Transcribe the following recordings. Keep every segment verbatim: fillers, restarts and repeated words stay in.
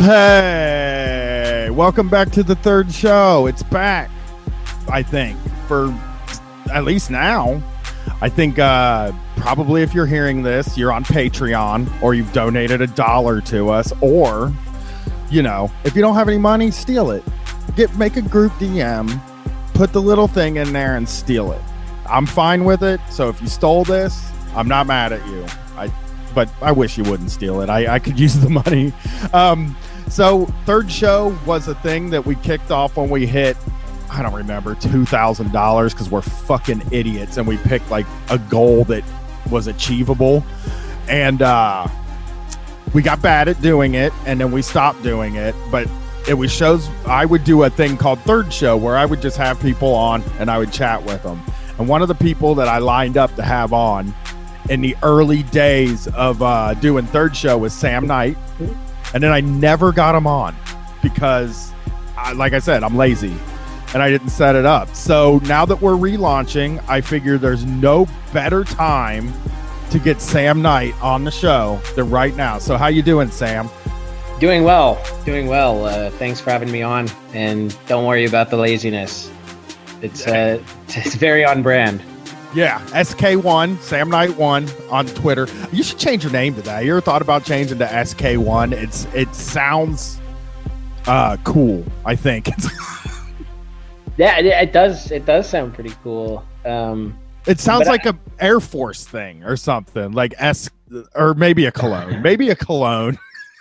Hey, welcome back to the third show. It's back, I think, for at least now. I think uh, probably if you're hearing this, you're on Patreon or you've donated a dollar to us, or, you know, if you don't have any money, steal it. Get make a group D M, put the little thing in there and steal it. I'm fine with it. So if you stole this, I'm not mad at you. I, but I wish you wouldn't steal it. I, I could use the money. Um, so third show was a thing that we kicked off when we hit, I don't remember, two thousand dollars because we're fucking idiots. And we picked like a goal that was achievable. And uh, we got bad at doing it. And then we stopped doing it. But it was shows. I would do a thing called Third Show where I would just have people on and I would chat with them. And one of the people that I lined up to have on in the early days of uh, doing Third Show was Sam Knight. And then I never got him on because, I, like I said, I'm lazy and I didn't set it up. So now that we're relaunching, I figure there's no better time to get Sam Knight on the show than right now. So how you doing, Sam? Doing well. Doing well. Uh, thanks for having me on. And don't worry about the laziness. It's uh, it's very on brand. Yeah, S K one, Sam Knight one on Twitter. You should change your name to that. You ever thought about changing to S K one? It's it sounds uh cool, I think. Yeah, it, it does. It does sound pretty cool. Um, it sounds like I, a Air Force thing or something, like S, or maybe a cologne, maybe a cologne,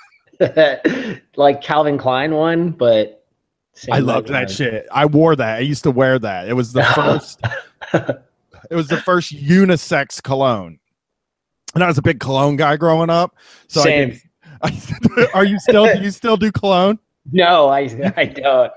like Calvin Klein one, but Sam I loved that one. Shit. I wore that. I used to wear that. It was the first. It was the first unisex cologne, and I was a big cologne guy growing up. So Same. I, I, are you still? Do you still do cologne? No, I I don't.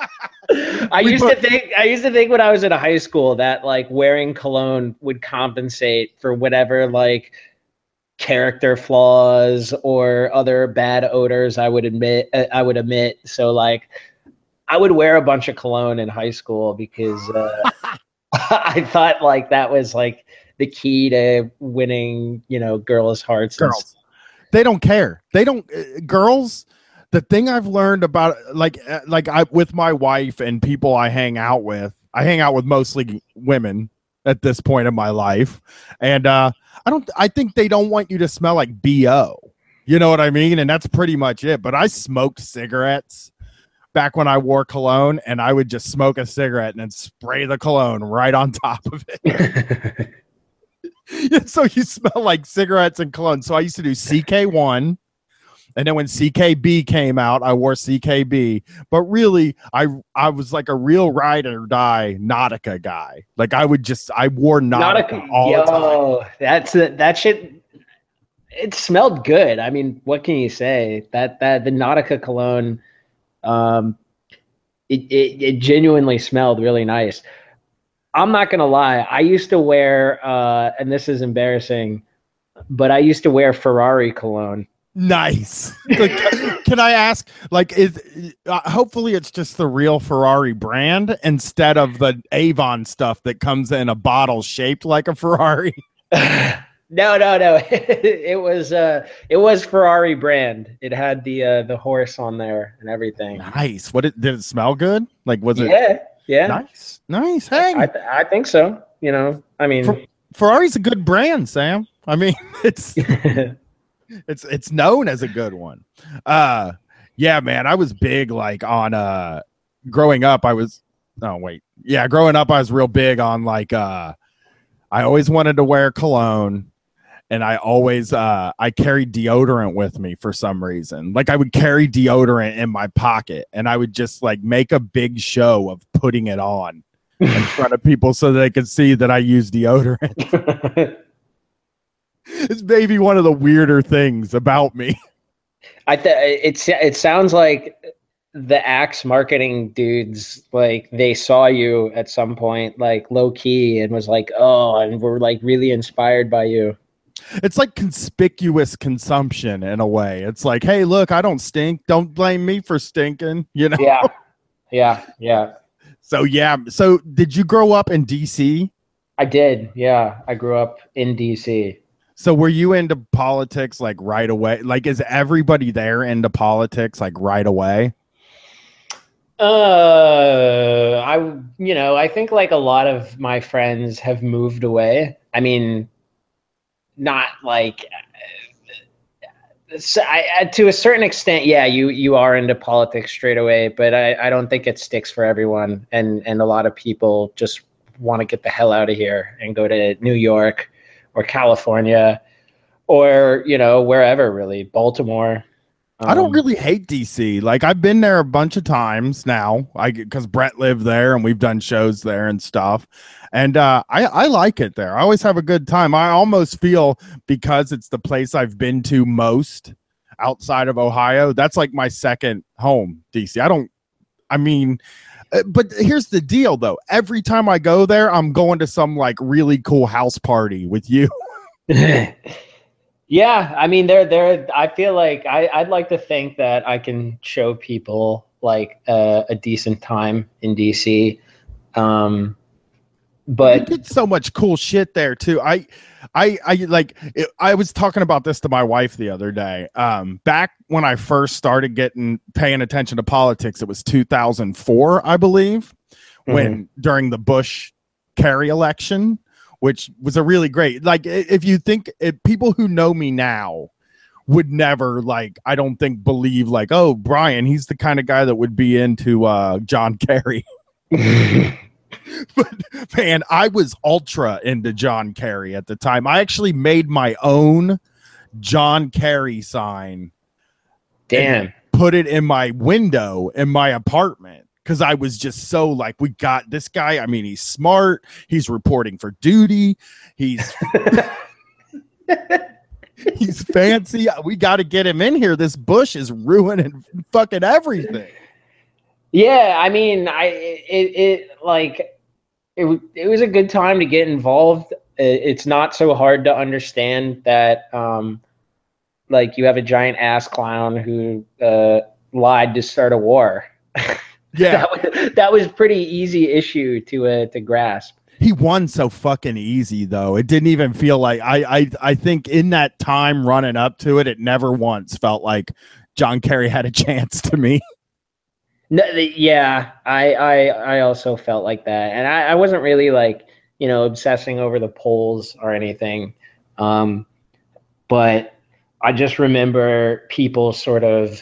I we used put, to think I used to think when I was in high school that like wearing cologne would compensate for whatever like character flaws or other bad odors I would admit I would emit. So like I would wear a bunch of cologne in high school because. Uh, I thought like that was like the key to winning, you know, girls' hearts. Girls, they don't care. They don't. Uh, girls. The thing I've learned about, like, uh, like I with my wife and people I hang out with. I hang out with mostly women at this point in my life, and uh, I don't. I think they don't want you to smell like B O. You know what I mean? And that's pretty much it. But I smoked cigarettes back when I wore cologne, and I would just smoke a cigarette and then spray the cologne right on top of it. So you smell like cigarettes and cologne. So I used to do C K one, and then when C K B came out, I wore C K B. But really, I I was like a real ride or die Nautica guy. Like I would just I wore Nautica, Nautica. all Yo, the time. That's that shit. It smelled good. I mean, what can you say? That that the Nautica cologne. Um, it, it, it genuinely smelled really nice. I'm not going to lie. I used to wear, uh, and this is embarrassing, but I used to wear Ferrari cologne. Nice. Can I ask, like, is uh, hopefully it's just the real Ferrari brand instead of the Avon stuff that comes in a bottle shaped like a Ferrari? No, no, no. It was uh, it was Ferrari brand. It had the uh, the horse on there and everything. Nice. What it, did it smell good? Like was it? Yeah, yeah. Nice, nice. Hey, I, th- I think so. You know, I mean, Fer- Ferrari's a good brand, Sam. I mean, it's it's it's known as a good one. Uh, yeah, man. I was big like on uh, growing up. I was. Oh wait, yeah. Growing up, I was real big on like uh, I always wanted to wear cologne. And I always, uh, I carried deodorant with me for some reason. Like I would carry deodorant in my pocket and I would just like make a big show of putting it on in front of people so that they could see that I use deodorant. It's maybe one of the weirder things about me. I th- it's, it sounds like the Axe marketing dudes, like they saw you at some point, like low key and was like, oh, and we're like really inspired by you. It's like conspicuous consumption in a way. It's like, hey, look, I don't stink. Don't blame me for stinking. You know? Yeah. Yeah. Yeah. So, yeah. So did you grow up in D C? I did. Yeah. I grew up in D C. So were you into politics like right away? Like, is everybody there into politics like right away? Uh, I, you know, I think like a lot of my friends have moved away. I mean, not like, so I, to a certain extent, yeah, you, you are into politics straight away, but I, I don't think it sticks for everyone. And, and a lot of people just want to get the hell out of here and go to New York or California or, you know, wherever really, Baltimore. Um, I don't really hate D C. Like, I've been there a bunch of times now. I because Brett lived there and we've done shows there and stuff. And uh, I, I like it there. I always have a good time. I almost feel because it's the place I've been to most outside of Ohio. That's like my second home, D C. I don't, I mean, but here's the deal, though. Every time I go there, I'm going to some like really cool house party with you. Yeah, I mean, they're they're. I feel like I, I'd like to think that I can show people like uh, a decent time in D C. Um, but you did so much cool shit there too. I, I, I like. It, I was talking about this to my wife the other day. Um, back when I first started getting paying attention to politics, it was two thousand four, I believe, mm-hmm. when during the Bush Kerry election. Which was a really great, like, if you think if people who know me now would never, like, I don't think believe like, oh, Brian, he's the kind of guy that would be into uh, John Kerry. But man, I was ultra into John Kerry at the time. I actually made my own John Kerry sign. Damn. Put it in my window in my apartment. Because I was just so like, we got this guy. I mean, he's smart. He's reporting for duty. He's he's fancy. We got to get him in here. This Bush is ruining fucking everything. Yeah, I mean, I it, it like it it was a good time to get involved. It's not so hard to understand that, um, like, you have a giant ass clown who uh, lied to start a war. Yeah, that was, that was pretty easy issue to uh, to grasp. He won so fucking easy, though. It didn't even feel like I, I I think in that time running up to it, it never once felt like John Kerry had a chance to me. No, yeah, I I I also felt like that, and I, I wasn't really like, you know, obsessing over the polls or anything, um, but I just remember people sort of.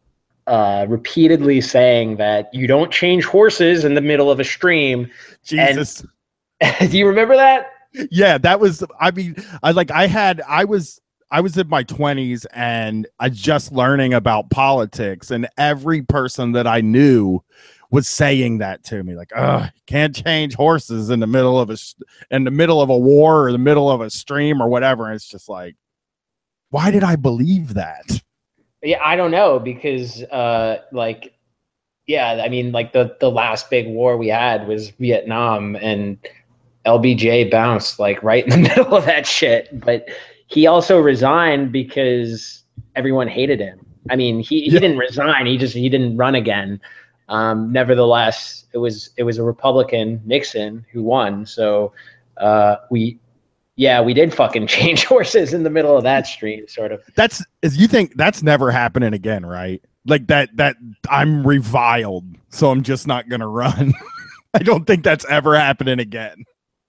Uh, repeatedly saying that you don't change horses in the middle of a stream. Jesus. And, do you remember that? Yeah, that was, I mean, I like, I had, I was, I was in my twenties and I just learning about politics, and every person that I knew was saying that to me. Like, oh, can't change horses in the middle of a, in the middle of a war or the middle of a stream or whatever. And it's just like, why did I believe that? Yeah, I don't know, because uh, like, yeah, I mean, like the, the last big war we had was Vietnam, and L B J bounced like right in the middle of that shit. But he also resigned because everyone hated him. I mean, he, he yeah. didn't resign. He just, he didn't run again. Um, nevertheless, it was, it was a Republican, Nixon, who won. So uh, we, yeah, we did fucking change horses in the middle of that stream, sort of. That's, is you think that's never happening again, right? Like that, that I'm reviled, so I'm just not going to run. I don't think that's ever happening again.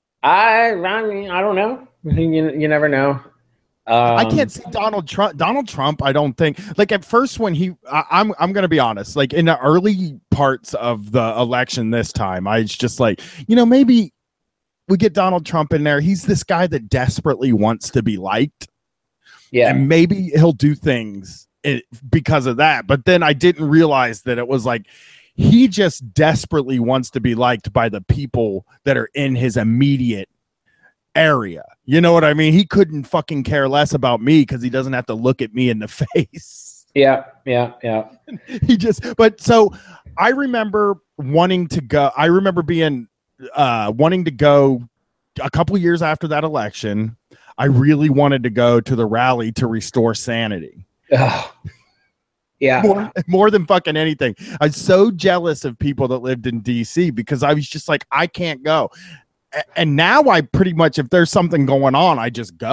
I, I mean, I don't know. You, you never know. Um, I can't see Donald Trump. Donald Trump, I don't think. Like at first, when he, I, I'm, I'm going to be honest. Like in the early parts of the election this time, I was just like, you know, maybe we get Donald Trump in there. He's this guy that desperately wants to be liked. Yeah. And maybe he'll do things it, because of that. But then I didn't realize that it was like, he just desperately wants to be liked by the people that are in his immediate area. You know what I mean? He couldn't fucking care less about me because he doesn't have to look at me in the face. Yeah, yeah, yeah. He just, but so I remember wanting to go. I remember being, uh, wanting to go a couple years after that election. I really wanted to go to the rally to restore sanity. Oh. Yeah. More, more than fucking anything. I was so jealous of people that lived in D C because I was just like, I can't go. A- and now I pretty much, if there's something going on, I just go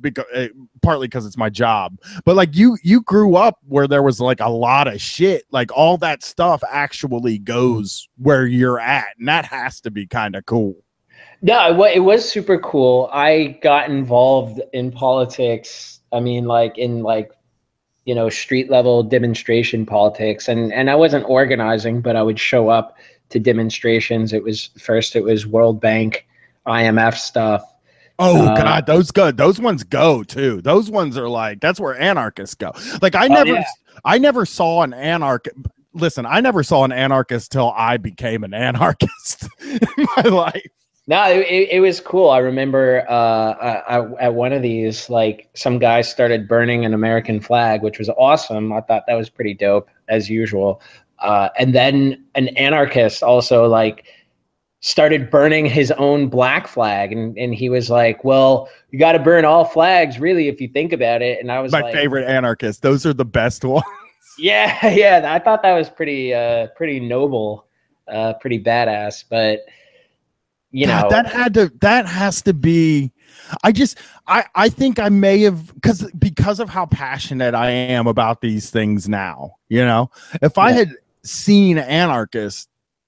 because uh, partly because it's my job. But like you, you grew up where there was like a lot of shit. Like all that stuff actually goes where you're at, and that has to be kind of cool. No, it, wa- it was super cool. I got involved in politics. I mean, like in like, you know, street level demonstration politics. And, and I wasn't organizing, but I would show up to demonstrations. It was first, it was World Bank, I M F stuff. Oh uh, God, those go. Those ones go too. Those ones are like, that's where anarchists go. Like I never, oh, yeah. I never saw an anarchist. Listen, I never saw an anarchist till I became an anarchist in my life. No, it, it was cool. I remember uh, I, I, at one of these, like some guy started burning an American flag, which was awesome. I thought that was pretty dope, as usual. Uh, and then an anarchist also like started burning his own black flag, and and he was like, "Well, you got to burn all flags, really, if you think about it." And I was my like, favorite anarchist. Those are the best ones. Yeah, yeah. I thought that was pretty, uh, pretty noble, uh, pretty badass. But you God, know, that had to that has to be I just I I think I may have because because of how passionate I am about these things now, you know, if I Yeah. had seen anarchists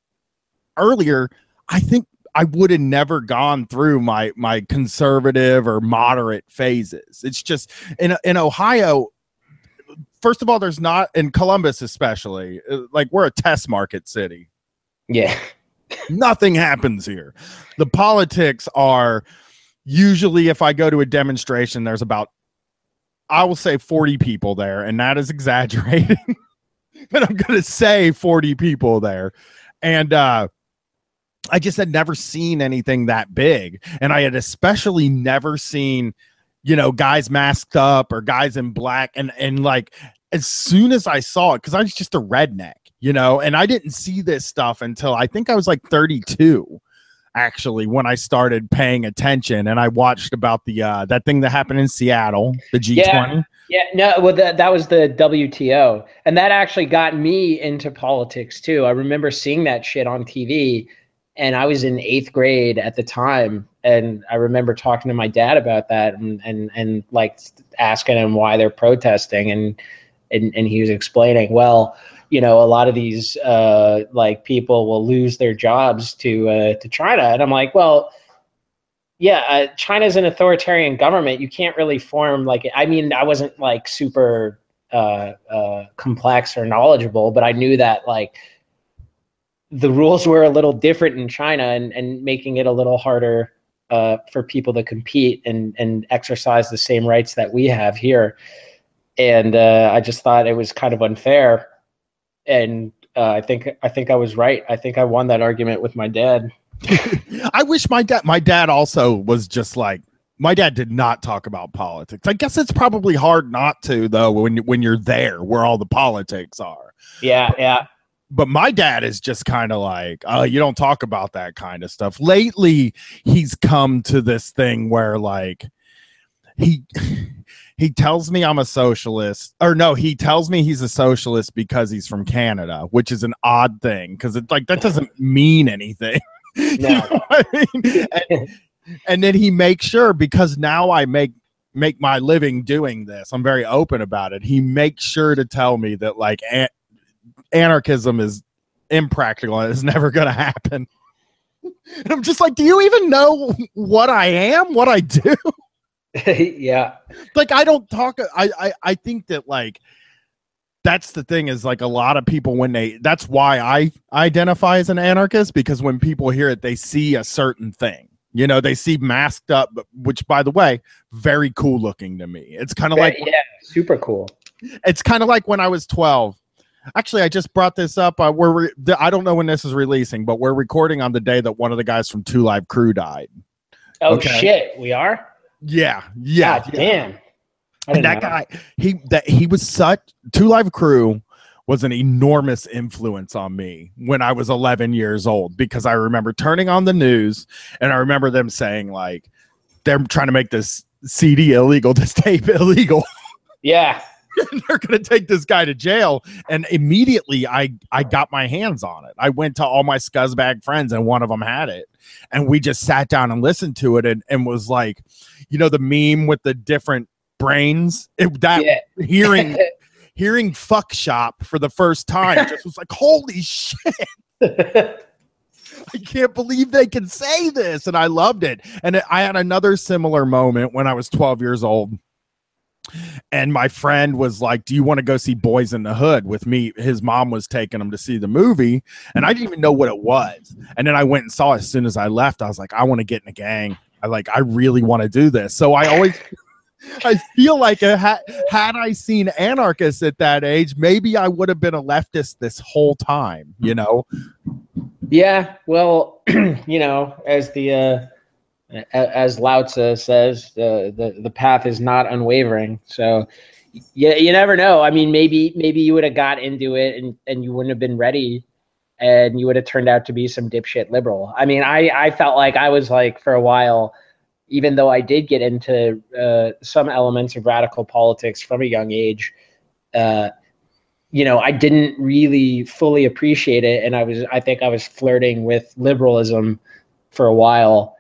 earlier, I think I would have never gone through my my conservative or moderate phases. It's just in in Ohio, first of all, there's not, in Columbus especially, uh, like we're a test market city. yeah. Nothing happens here. The politics are usually, if I go to a demonstration, there's about, I will say forty people there, and that is exaggerating. But I'm going to say forty people there. And uh, I just had never seen anything that big. And I had especially never seen, you know, guys masked up or guys in black. And, and like, as soon as I saw it, because I was just a redneck, you know, and I didn't see this stuff until I think I was like thirty-two, actually, when I started paying attention, and I watched about the uh, that thing that happened in Seattle, the G twenty. Yeah, yeah, no, well, that that was the W T O, and that actually got me into politics too. I remember seeing that shit on T V, and I was in eighth grade at the time, and I remember talking to my dad about that, and and and like asking him why they're protesting, and and and he was explaining, well, you know, a lot of these uh, like people will lose their jobs to uh, to China, and I'm like, well, yeah, uh, China's an authoritarian government. You can't really form like, I mean, I wasn't like super uh, uh, complex or knowledgeable, but I knew that like the rules were a little different in China, and and making it a little harder uh, for people to compete and and exercise the same rights that we have here. And uh, I just thought it was kind of unfair. And uh, I think I think I was right. I think I won that argument with my dad. I wish my dad, my dad also was just like, my dad did not talk about politics. I guess it's probably hard not to, though, when, when you're there where all the politics are. Yeah, yeah. But my dad is just kind of like, oh, you don't talk about that kind of stuff. Lately, he's come to this thing where like he he tells me I'm a socialist, or no, he tells me he's a socialist because he's from Canada, which is an odd thing because it's like that doesn't mean anything. No. You know what I mean? and, and then he makes sure, because now I make make my living doing this, I'm very open about it. He makes sure to tell me that like an- anarchism is impractical and it's never going to happen. And I'm just like, do you even know what I am, what I do? Yeah. Like, I don't talk. I, I, I think that like, that's the thing is like a lot of people when they, that's why I identify as an anarchist, because when people hear it, they see a certain thing, you know, they see masked up, which by the way, very cool looking to me. It's kind of like, yeah, super cool. It's kind of like when I was twelve. Actually, I just brought this up. Uh, we're re- I don't know when this is releasing, but we're recording on the day that one of the guys from Two Live Crew died. Oh Okay. shit, we are? Yeah, yeah, God yeah. damn. I And didn't that know. guy, he that he was such Two Live Crew was an enormous influence on me when I was eleven years old, because I remember turning on the news and I remember them saying like they're trying to make this C D illegal, this tape illegal. Yeah. they're going to take this guy to jail. And immediately I, I got my hands on it. I went to all my scuzzbag friends and one of them had it. And we just sat down and listened to it and, and was like, you know, the meme with the different brains, it, that yeah. hearing, hearing fuck shop for the first time just was like, holy shit. I can't believe they can say this. And I loved it. And I had another similar moment when I was twelve years old. And my friend was like, do you want to go see Boys in the Hood with me? His mom was taking him to see the movie. And I didn't even know what it was. And then I went and saw it. As soon as I left, I was like, I want to get in a gang. I like, I really want to do this. So I always, I feel like a, had, had I seen Anarchist at that age, maybe I would have been a leftist this whole time, you know? Yeah. Well, you know, as the, uh, as Lao Tzu says, the, the the path is not unwavering. So you, you never know. I mean, maybe maybe you would have got into it and, and you wouldn't have been ready and you would have turned out to be some dipshit liberal. I mean, I, I felt like I was like, for a while, even though I did get into uh, some elements of radical politics from a young age, uh, you know, I didn't really fully appreciate it. And I was, I think I was flirting with liberalism for a while.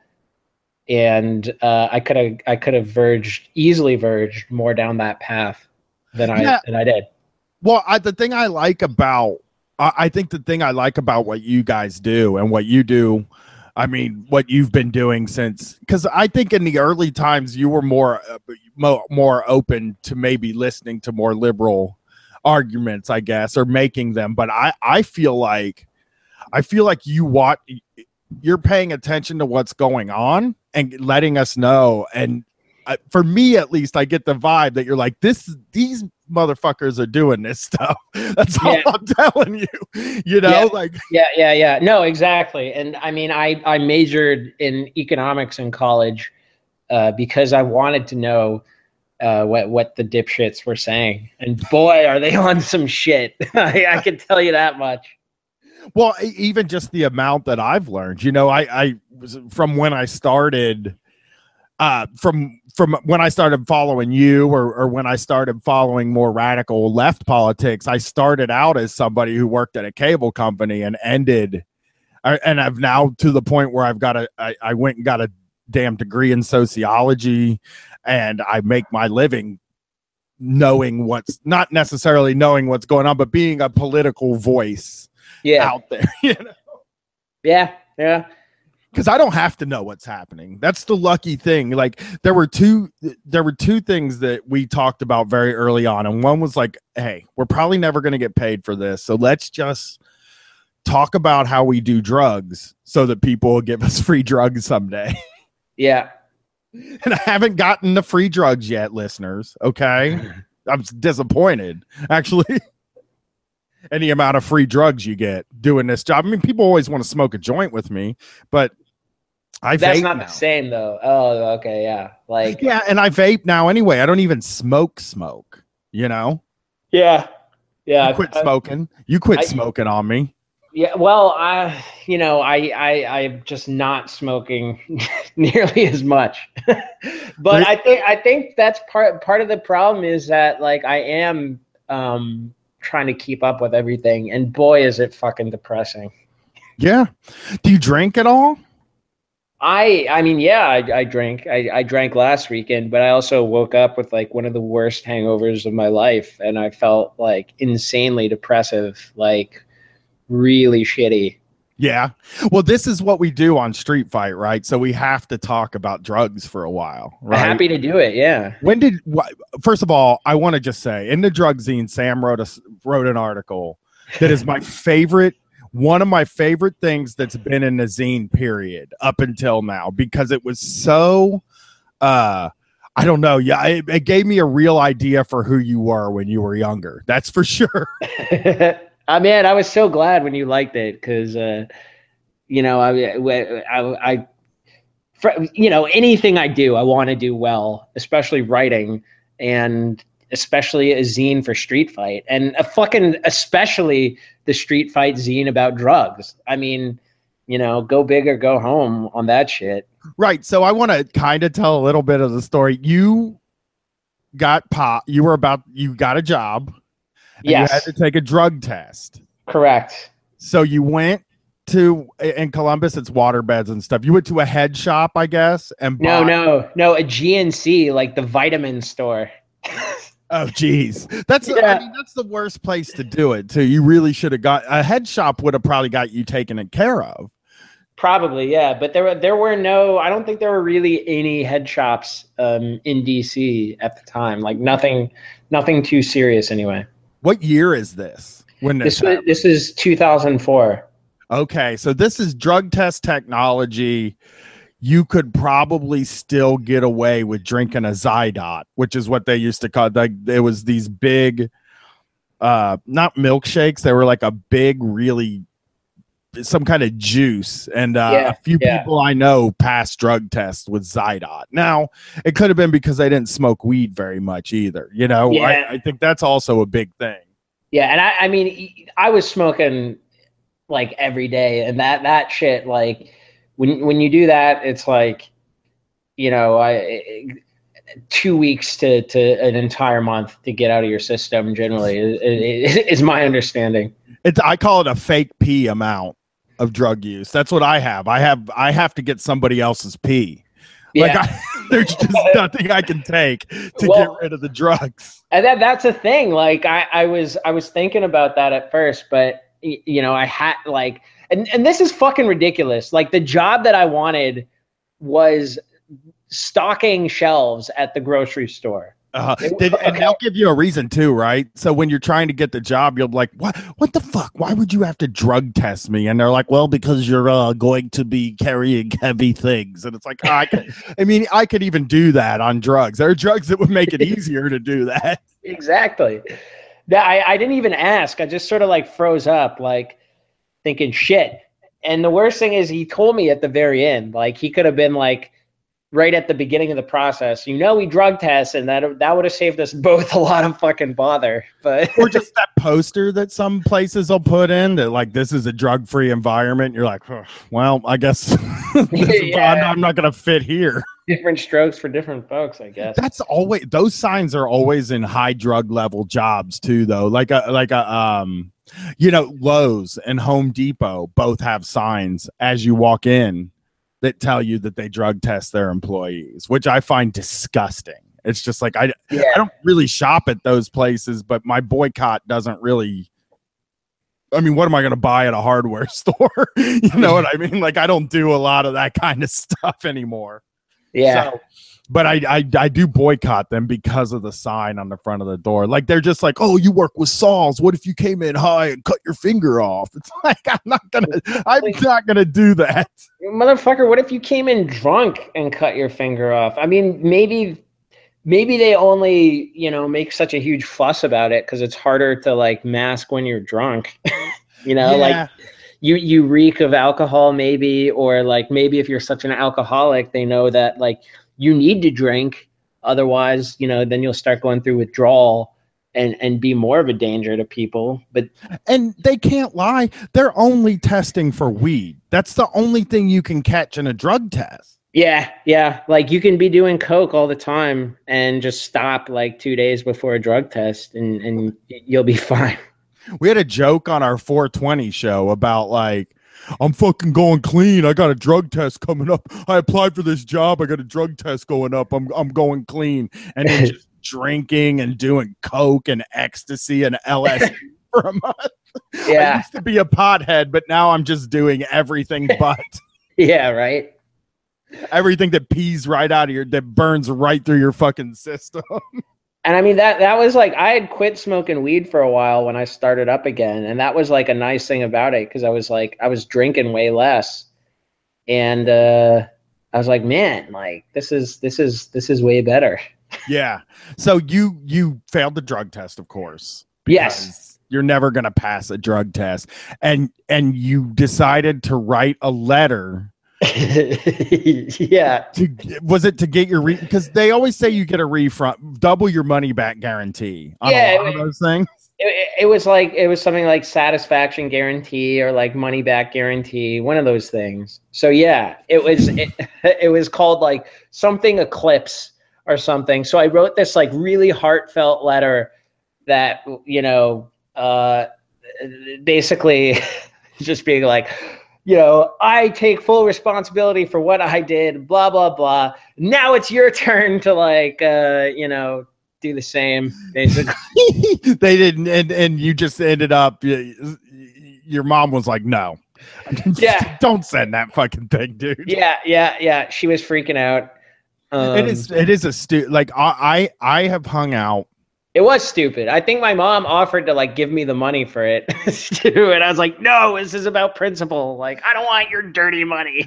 And uh, I could have, I could have verged, easily verged more down that path than I, yeah. than I did. Well, I, the thing I like about, I, I think the thing I like about what you guys do and what you do, I mean, what you've been doing since, because I think in the early times you were more, uh, more, more open to maybe listening to more liberal arguments, I guess, or making them. But I, I feel like, I feel like you want, you're paying attention to what's going on and letting us know. And uh, for me, at least, I get the vibe that you're like, this, these motherfuckers are doing this stuff. That's all yeah. I'm telling you, you know, yeah. like, yeah, yeah, yeah. No, exactly. And I mean, I, I majored in economics in college uh, because I wanted to know uh, what, what the dipshits were saying. And boy, are they on some shit. I, I can tell you that much. Well, even just the amount that I've learned, you know, I, I was from when I started, uh, from from when I started following you, or or when I started following more radical left politics. I started out as somebody who worked at a cable company and ended, I, and I've now to the point where I've got a, I, I went and got a damn degree in sociology, and I make my living knowing what's not necessarily knowing what's going on, but being a political voice. Yeah, out there, you know? Yeah, yeah. Because I don't have to know what's happening. That's the lucky thing. Like there were two, there were two things that we talked about very early on, and one was like, "Hey, we're probably never going to get paid for this, so let's just talk about how we do drugs, so that people will give us free drugs someday." Yeah. And I haven't gotten the free drugs yet, listeners. Okay, I'm disappointed, actually. Any amount of free drugs you get doing this job. I mean, people always want to smoke a joint with me, but I That's vape not now. The same though. Oh, okay, yeah. Like yeah, and I vape now anyway. I don't even smoke smoke, you know? Yeah. Yeah. You quit I, smoking. You quit I, smoking on me. Yeah, well, I you know, I I I'm just not smoking nearly as much. But right. I think I think that's part part of the problem is that like I am um trying to keep up with everything, and boy is it fucking depressing. Yeah. Do you drink at all? I I mean yeah I, I drink I, I drank last weekend, but I also woke up with like one of the worst hangovers of my life, and I felt like insanely depressive, like really shitty. Yeah. Well, this is what we do on Street Fight, right? So we have to talk about drugs for a while, right? Happy to do it, yeah. When did, wh- first of all, I want to just say, in the drug zine, Sam wrote, a, wrote an article that is my favorite, one of my favorite things that's been in the zine, period, up until now, because it was so, uh, I don't know, yeah, it, it gave me a real idea for who you were when you were younger. That's for sure. I mean, I was so glad when you liked it because, uh, you know, I, I, I, for, you know, anything I do, I want to do well, especially writing and especially a zine for Street Fight and a fucking, especially the Street Fight zine about drugs. I mean, you know, go big or go home on that shit. Right. So I want to kind of tell a little bit of the story. You got pot. You were about. You got a job. And Yes. You had to take a drug test. Correct. So you went to in Columbus. It's waterbeds and stuff. You went to a head shop, I guess, and No, bought, no, no. A G N C, like the vitamin store. Oh, geez, that's Yeah. I mean, that's the worst place to do it. Too. You really should have got a head shop. Would have probably got you taken care of. Probably, yeah. But there were there were no. I don't think there were really any head shops um, in D C at the time. Like nothing, nothing too serious anyway. What year is this? When this This was, this is two thousand four. Okay, so this is drug test technology. You could probably still get away with drinking a Zydot, which is what they used to call. Like it was these big, uh, not milkshakes. They were like a big, really some kind of juice. And uh, Yeah, a few yeah. people I know passed drug tests with Zydot. Now it could have been because they didn't smoke weed very much either. You know, Yeah. I, I think that's also a big thing. Yeah, and I, I mean, I was smoking like every day, and that that shit, like when when you do that, it's like, you know, I two weeks to to an entire month to get out of your system. Generally, is, is my understanding. It's I call it a fake pee amount of drug use. That's what I have. I have I have to get somebody else's pee. Like Yeah. I, there's just nothing I can take to Well, get rid of the drugs. And that that's a thing. Like I, I was I was thinking about that at first, but y- you know, I had like and, and this is fucking ridiculous. Like the job that I wanted was stocking shelves at the grocery store. Uh, did, and they'll give you a reason too, right? So when you're trying to get the job, you'll be like, "What? What the fuck? Why would you have to drug test me?" And they're like, "Well, because you're uh, going to be carrying heavy things." And it's like, I, can, I mean, I could even do that on drugs. There are drugs that would make it easier to do that. Exactly. That I, I didn't even ask. I just sort of like froze up, like thinking shit. And the worst thing is he told me at the very end, like he could have been like right at the beginning of the process, you know, we drug test, and that that would have saved us both a lot of fucking bother. But Or just that poster that some places will put in that like this is a drug-free environment. You're like, oh, well, I guess this is- Yeah. I'm, I'm not going to fit here. different strokes for different folks, I guess. That's always those signs are always in high drug level jobs too, though. Like a like a um, you know, Lowe's and Home Depot both have signs as you walk in that tell you that they drug test their employees, which I find disgusting. It's just like I Yeah. I don't really shop at those places, but my boycott doesn't really. I mean, what am I going to buy at a hardware store? You know what I mean? Like I don't do a lot of that kind of stuff anymore. Yeah. So, but I, I I do boycott them because of the sign on the front of the door. Like they're just like, oh, you work with saws. What if you came in high and cut your finger off? It's like I'm not gonna I'm not gonna do that. Motherfucker, what if you came in drunk and cut your finger off? I mean, maybe maybe they only, you know, make such a huge fuss about it because it's harder to like mask when you're drunk. You know, Yeah. like you you reek of alcohol maybe, or like maybe if you're such an alcoholic, they know that like you need to drink, otherwise, you know, then you'll start going through withdrawal and and be more of a danger to people. But And they can't lie. They're only testing for weed. That's the only thing you can catch in a drug test. yeah, yeah, like you can be doing coke all the time and just stop like two days before a drug test, and and you'll be fine. We had a joke on our four twenty show about like, I'm fucking going clean. I got a drug test coming up. I applied for this job. I got a drug test going up. I'm I'm going clean. And then just drinking and doing coke and ecstasy and L S D for a month. I Yeah, used to be a pothead, but now I'm just doing everything but yeah, right. everything that pees right out of your that burns right through your fucking system. And I mean that that was like I had quit smoking weed for a while when I started up again, and that was like a nice thing about it because I was like I was drinking way less, and uh, I was like, man, like this is this is this is way better. Yeah. So you you failed the drug test, of course. Yes. because You're never going to pass a drug test. And and you decided to write a letter Yeah. to was it to get your re because they always say you get a refund, double your money back guarantee on Yeah, a lot it- of those things. It, it was like it was something like satisfaction guarantee or like money back guarantee, one of those things. So yeah, it was it, it was called like something Eclipse. or something. So I wrote this like really heartfelt letter that, you know, uh, basically just being like, you know, I take full responsibility for what I did, blah, blah, blah. Now it's your turn to like, uh, you know, do the same, basically. They didn't, and, and you just ended up, your mom was like, no. Yeah. Don't send that fucking thing, dude. Yeah, yeah, yeah. She was freaking out. Um, it is, it is a stu- like I, I, I have hung out. It was stupid. I think my mom offered to like give me the money for it too, and I was like, "No, this is about principle. Like, I don't want your dirty money."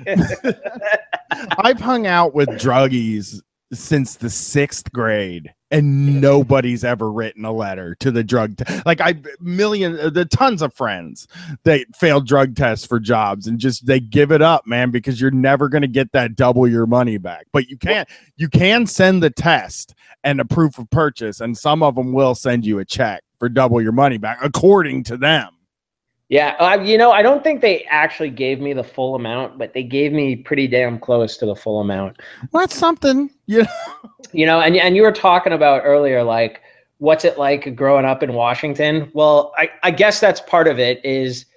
I've hung out with druggies since the sixth grade, and nobody's ever written a letter to the drug te- like I million the tons of friends that failed drug tests for jobs and just they give it up, man, because you're never going to get that double your money back. But you can you can send the test and a proof of purchase, and some of them will send you a check for double your money back according to them. Yeah, uh, you know, I don't think they actually gave me the full amount, but they gave me pretty damn close to the full amount. Well, that's something, you know. You know, and and you were talking about earlier, like, what's it like growing up in Washington? Well, I, I guess that's part of it is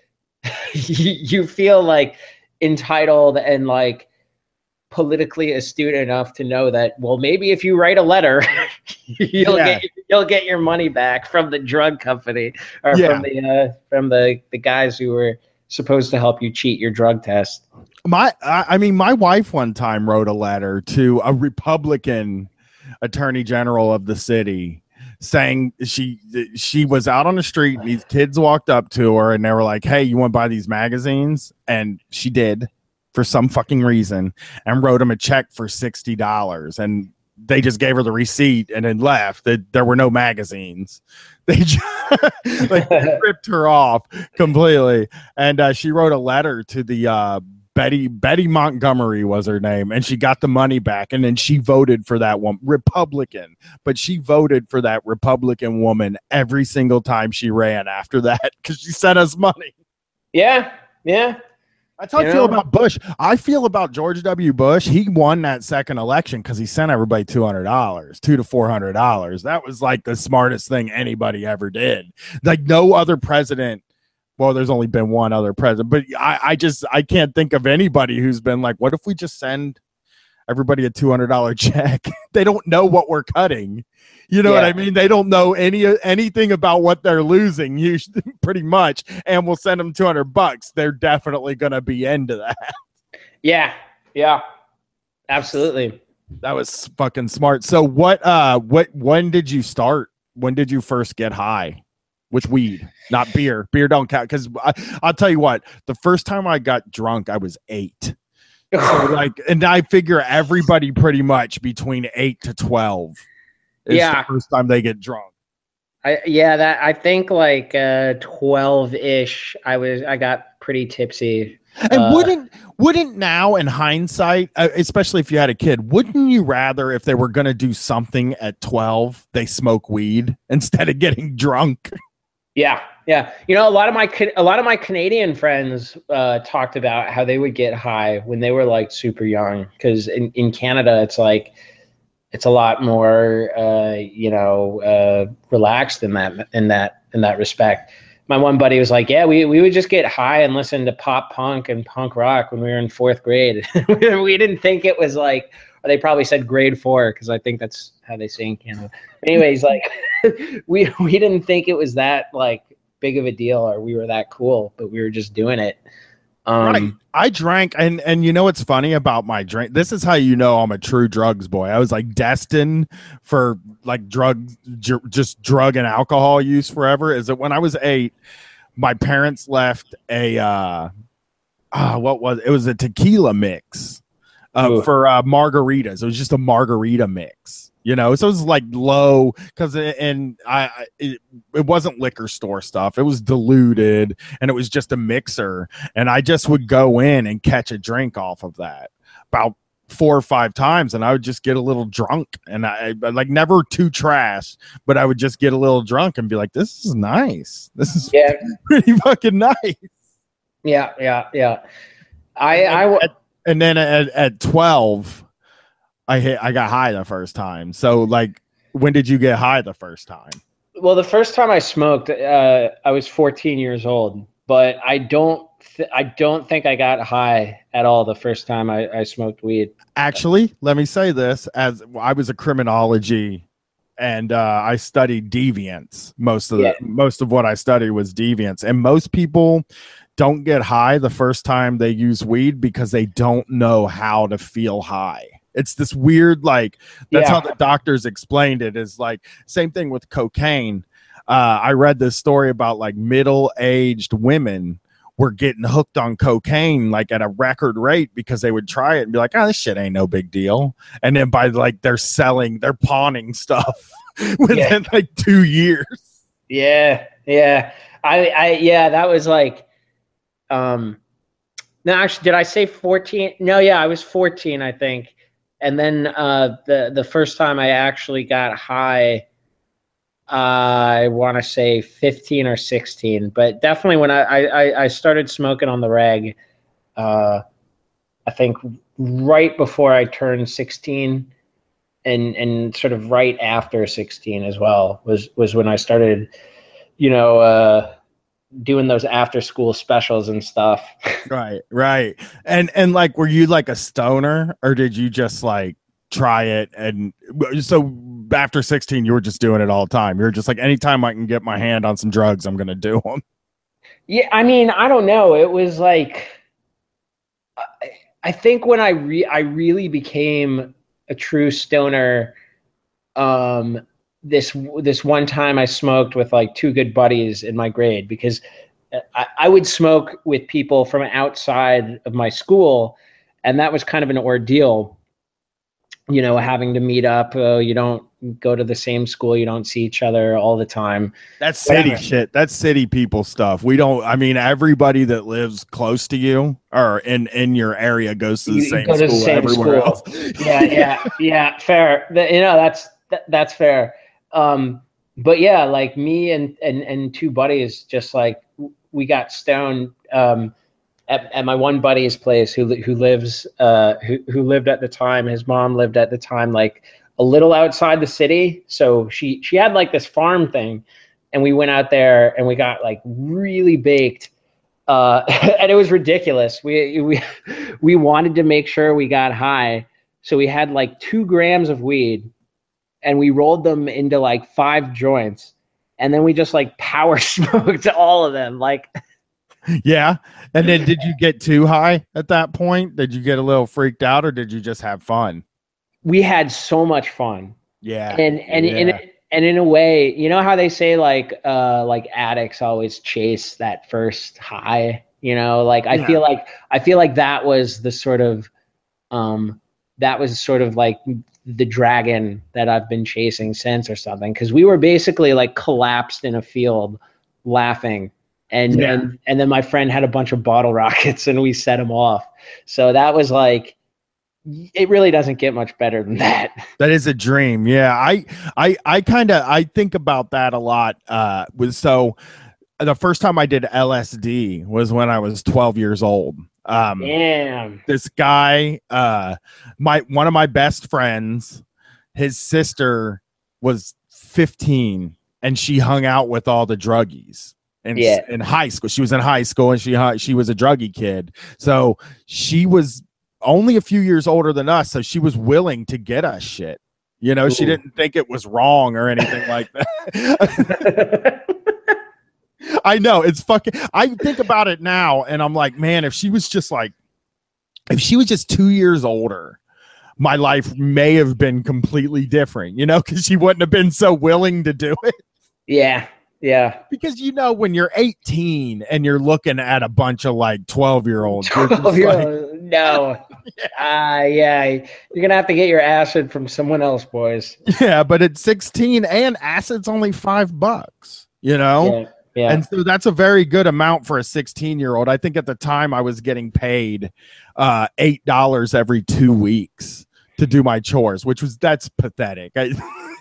you, you feel like entitled and like politically astute enough to know that, well, maybe if you write a letter, you'll yeah. get you'll get your money back from the drug company or yeah. from the uh, from the the guys who were supposed to help you cheat your drug test. My, I, I mean, my wife one time wrote a letter to a Republican attorney general of the city saying she she was out on the street and these kids walked up to her and they were like, "Hey, you want to buy these magazines?" And she did, for some fucking reason, and wrote him a check for sixty dollars, and they just gave her the receipt and then left. That there were no magazines. They just like they ripped her off completely. And uh, she wrote a letter to the uh, Betty Betty Montgomery was her name, and she got the money back. And then she voted for that one Republican, but she voted for that Republican woman every single time she ran after that because she sent us money. Yeah, yeah. That's how you I feel know? about Bush. I feel about George W. Bush. He won that second election because he sent everybody two hundred dollars, two to four hundred dollars. That was like the smartest thing anybody ever did. Like no other president. Well, there's only been one other president, but I, I just I can't think of anybody who's been like, what if we just send everybody a two hundred dollars check? They don't know what we're cutting. You know yeah. what I mean? They don't know any anything about what they're losing, usually, pretty much. And we'll send them two hundred bucks. They're definitely going to be into that. Yeah, yeah, absolutely. That was fucking smart. So, what? Uh, what? When did you start? When did you first get high with weed? Not beer. Beer don't count. Because I'll tell you what. The first time I got drunk, I was eight. So, like, and I figure everybody pretty much between eight to twelve. It's yeah, the first time they get drunk. I yeah, that I think like uh, twelve ish. I was I got pretty tipsy. And uh, wouldn't wouldn't now in hindsight, uh, especially if you had a kid, wouldn't you rather if they were going to do something at twelve, they smoke weed instead of getting drunk? Yeah, yeah. You know, a lot of my a lot of my Canadian friends uh, talked about how they would get high when they were like super young, because in, in Canada it's like. It's a lot more, uh, you know, uh, relaxed in that in that in that respect. My one buddy was like, "Yeah, we we would just get high and listen to pop punk and punk rock when we were in fourth grade. We didn't think it was like, or they probably said grade four because I think that's how they say in Canada. Anyways, like we we didn't think it was that like big of a deal or we were that cool, but we were just doing it." Um, right. I drank, and and you know what's funny about my drink? This is how you know I'm a true drugs boy. I was like destined for like drug, j- just drug and alcohol use forever. Is that when I was eight, my parents left a uh, uh what was it? Was a tequila mix uh, for uh, margaritas. It was just a margarita mix. You know, so it was like low because and I it, it wasn't liquor store stuff. It was diluted and it was just a mixer. And I just would go in and catch a drink off of that about four or five times, and I would just get a little drunk. And I, I like never too trash, but I would just get a little drunk and be like, "This is nice. This is yeah. pretty fucking nice." Yeah, yeah, yeah. I and, I w- at, and then at, at twelve. I hit I got high the first time. So like, when did you get high the first time? Well, the first time I smoked, uh, I was fourteen years old, but I don't th- I don't think I got high at all the first time I, I smoked weed. Actually, let me say this, as I was a criminology and uh, I studied deviance. Most of the Yeah. most of what I studied was deviance, and most people don't get high the first time they use weed because they don't know how to feel high. It's this weird, like, that's Yeah. how the doctors explained it, is like same thing with cocaine. Uh, I read this story about like middle-aged women were getting hooked on cocaine like at a record rate because they would try it and be like, oh, this shit ain't no big deal. And then by like they're selling, they're pawning stuff within Yeah. like two years. Yeah, yeah. I, I, yeah, that was like, um, no, actually, did I say fourteen? No, yeah, I was fourteen, I think. And then uh, the the first time I actually got high, uh, I want to say fifteen or sixteen, but definitely when I, I, I started smoking on the reg, uh, I think right before I turned sixteen, and and sort of right after sixteen as well was was when I started, you know, uh, doing those after school specials and stuff. Right, right. And and like, were you like a stoner, or did you just like try it? And so after sixteen, you were just doing it all the time. You're just like, anytime I can get my hand on some drugs, I'm gonna do them. Yeah, I mean, I don't know. It was like, I, I think when I re I really became a true stoner, um, this this one time I smoked with like two good buddies in my grade, because I, I would smoke with people from outside of my school, and that was kind of an ordeal. You know, having to meet up. Uh, you don't go to the same school. You don't see each other all the time. That's city Whatever. shit. That's city people stuff. We don't. I mean, everybody that lives close to you or in in your area goes to the You, same you go school to the same everywhere school. else. Yeah, yeah, yeah. Fair. The, you know, that's that, that's fair. Um, but yeah, like me and and and two buddies, just like we got stoned um, at, at my one buddy's place, who who lives uh, who who lived at the time. His mom lived at the time like a little outside the city, so she she had like this farm thing, and we went out there and we got like really baked. Uh, and it was ridiculous. We we we wanted to make sure we got high, so we had like two grams of weed, and we rolled them into like five joints, and then we just like power smoked all of them. Like, Yeah. And then did you get too high at that point? Did you get a little freaked out, or did you just have fun? we had so much fun, Yeah. and and yeah. in and in a way, you know how they say like uh like addicts always chase that first high. You know, like I Yeah. feel like I feel like that was the sort of um that was sort of like the dragon that I've been chasing since, or something, because we were basically like collapsed in a field laughing, and Yeah. and and then my friend had a bunch of bottle rockets and we set them off. So that was like, it really doesn't get much better than that. That is a dream. Yeah. I I I kind of I think about that a lot. Uh with so the first time I did L S D was when I was twelve years old. Um Damn. this guy, uh my one of my best friends, his sister was fifteen, and she hung out with all the druggies in, Yeah. in high school. She was in high school, and she hu- she was a druggie kid. So she was only a few years older than us, so she was willing to get us shit. You know, she Ooh. didn't think it was wrong or anything like that. I know, it's fucking, I think about it now and I'm like, man, if she was just like, if she was just two years older, my life may have been completely different, you know, because she wouldn't have been so willing to do it. Yeah. Yeah. Because, you know, when you're eighteen and you're looking at a bunch of like twelve year olds, you're just twelve year like, old. No. Ah, yeah. You're gonna have to get your acid from someone else, boys. yeah, but at sixteen, and acid's only five bucks, you know? Yeah. Yeah. And so that's a very good amount for a sixteen year old. I think at the time I was getting paid uh, eight dollars every two weeks to do my chores, which was, that's pathetic. I,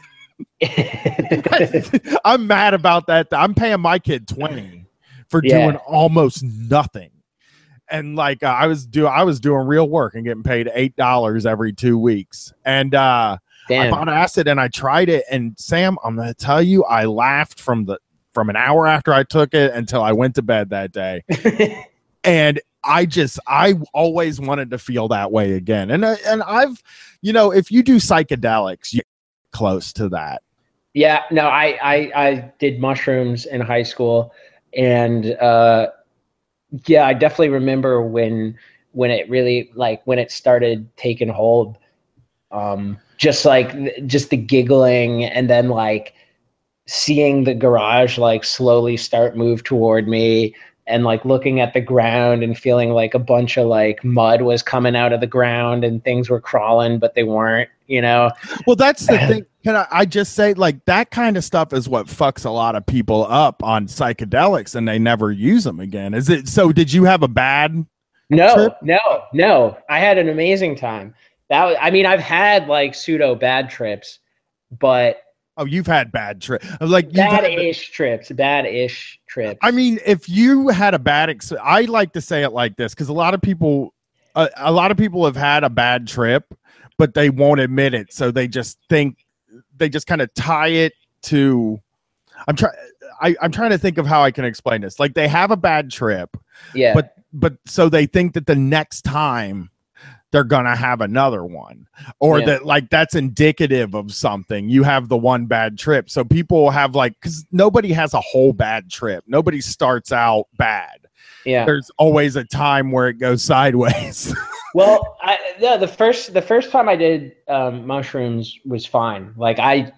I'm mad about that. I'm paying my kid twenty for Yeah. doing almost nothing. and like uh, I was do I was doing real work and getting paid eight dollars every two weeks. And uh, Damn. I bought acid and I tried it. And Sam, I'm gonna tell you, I laughed from the from an hour after I took it until I went to bed that day. And I just I always wanted to feel that way again. And I, and I've, you know, if you do psychedelics, you're close to that. Yeah, no, I I, I did mushrooms in high school, and uh, yeah, I definitely remember when when it really like when it started taking hold. Um, just like just the giggling, and then like seeing the garage like slowly start move toward me, and like looking at the ground and feeling like a bunch of like mud was coming out of the ground and things were crawling, but they weren't, you know? Well, that's the thing. Can I, I just say, like, that kind of stuff is what fucks a lot of people up on psychedelics, and they never use them again. Is it so? Did you have a bad no trip? no no I had an amazing time. That was, I mean, I've had like pseudo bad trips, but oh, you've had bad trips, like bad-ish trips, bad-ish trips. I mean, if you had a bad, ex- I like to say it like this because a lot of people, uh, a lot of people have had a bad trip, but they won't admit it, so they just think they just kind of tie it to. I'm trying. I'm trying to think of how I can explain this. Like they have a bad trip, yeah, but but so they think that the next time they're gonna have another one, or yeah. that like that's indicative of something. You have the one bad trip, so people have like, because nobody has a whole bad trip. Nobody starts out bad. Yeah, there's always a time where it goes sideways. Well, I, yeah, the first the first time I did um, mushrooms was fine. Like I,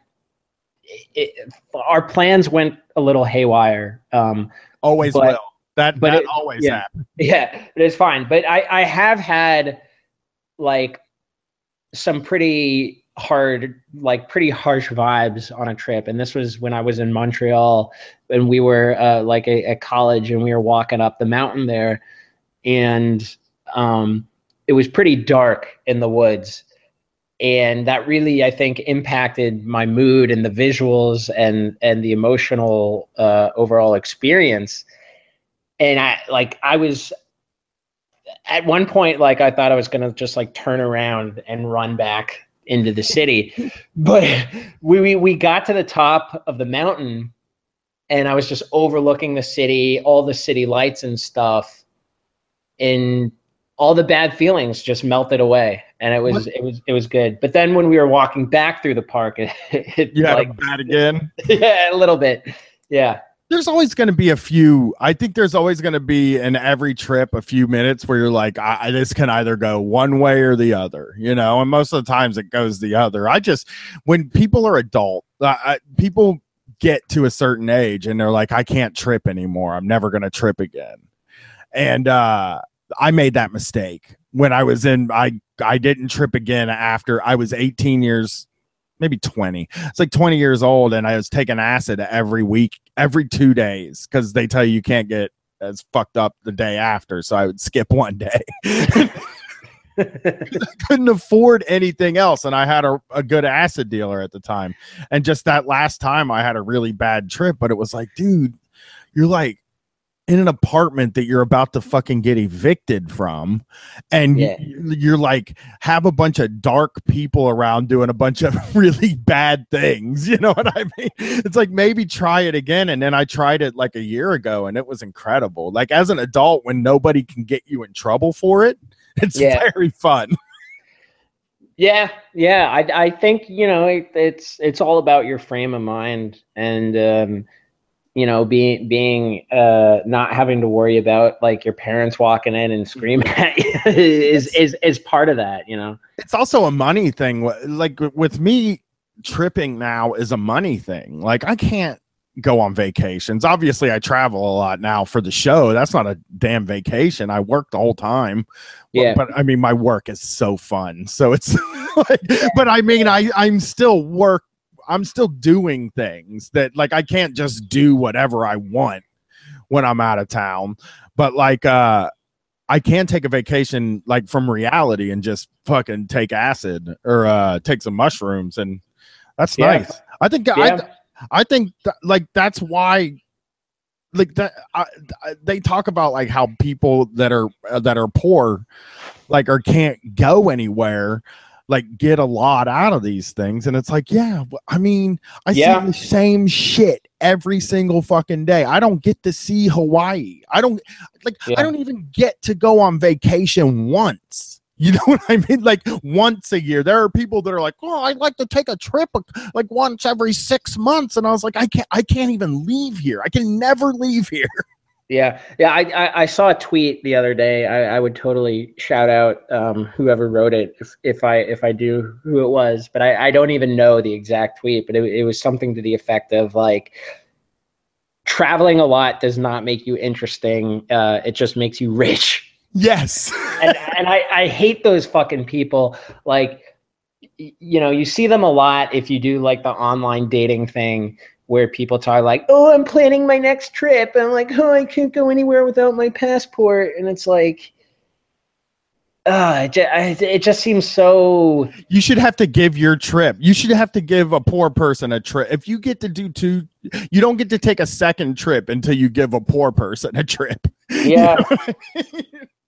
it, our plans went a little haywire. Um, always but, will. That but that it, always yeah, happens. Yeah, but it's fine. But I I have had like some pretty hard, like pretty harsh vibes on a trip. And this was when I was in Montreal, and we were uh, like a, at college, and we were walking up the mountain there, and um, it was pretty dark in the woods. And that really, I think, impacted my mood and the visuals and, and the emotional uh, overall experience. And I like, I was, at one point, like I thought I was going to just like turn around and run back into the city, but we, we, we got to the top of the mountain, and I was just overlooking the city, all the city lights and stuff, and all the bad feelings just melted away. And it was, what? it was, it was good. But then when we were walking back through the park, it, it you had like, a bad again. Yeah, a little bit. Yeah. There's always going to be a few. I think there's always going to be in every trip a few minutes where you're like, I, I, this can either go one way or the other, you know, and most of the times it goes the other. I just, when people are adult, uh, I, people get to a certain age and they're like, I can't trip anymore. I'm never going to trip again. And uh, I made that mistake when I was in, I, I didn't trip again after I was eighteen years, maybe twenty. It's like twenty years old, and I was taking acid every week, every two days, because they tell you you can't get as fucked up the day after. So I would skip one day. I couldn't afford anything else, and I had a, a good acid dealer at the time. And just that last time, I had a really bad trip. But it was like, dude, you're like in an apartment that you're about to fucking get evicted from, and yeah. you, you're like have a bunch of dark people around doing a bunch of really bad things. You know what I mean? It's like, maybe try it again. And then I tried it like a year ago, and it was incredible. Like as an adult, when nobody can get you in trouble for it, it's yeah. very fun. Yeah, yeah. I I think, you know, it, it's it's all about your frame of mind, and um you know, being, being, uh, not having to worry about like your parents walking in and screaming at you is, is, is part of that, you know? It's also a money thing. Like with me, tripping now is a money thing. Like I can't go on vacations. Obviously I travel a lot now for the show. That's not a damn vacation. I work the whole time. Yeah. But, but I mean, my work is so fun. So it's like, but I mean, I, I'm still work. I'm still doing things that like I can't just do whatever I want when I'm out of town. But like uh I can take a vacation like from reality and just fucking take acid or uh take some mushrooms, and that's yeah. nice. I think yeah. I I think th- like that's why like that. I, I, they talk about like how people that are uh, that are poor, like or can't go anywhere, like get a lot out of these things, and it's like, yeah, I mean, I Yeah. see the same shit every single fucking day. I don't get to see Hawaii. I don't like. Yeah. I don't even get to go on vacation once. You know what I mean? Like once a year. There are people that are like, "Oh, I'd like to take a trip like once every six months," and I was like, "I can't. I can't even leave here. I can never leave here." Yeah, yeah. I, I, I saw a tweet the other day. I, I would totally shout out um, whoever wrote it if, if I if I do who it was, but I, I don't even know the exact tweet. But it, it was something to the effect of like, traveling a lot does not make you interesting. Uh, it just makes you rich. Yes. and and I, I hate those fucking people. Like, you know, you see them a lot if you do like the online dating thing where people talk like, oh, I'm planning my next trip. And I'm like, oh, I can't go anywhere without my passport. And it's like, uh, it, just, it just seems so. You should have to give your trip. You should have to give a poor person a trip. If you get to do two, you don't get to take a second trip until you give a poor person a trip. Yeah. You know what I mean?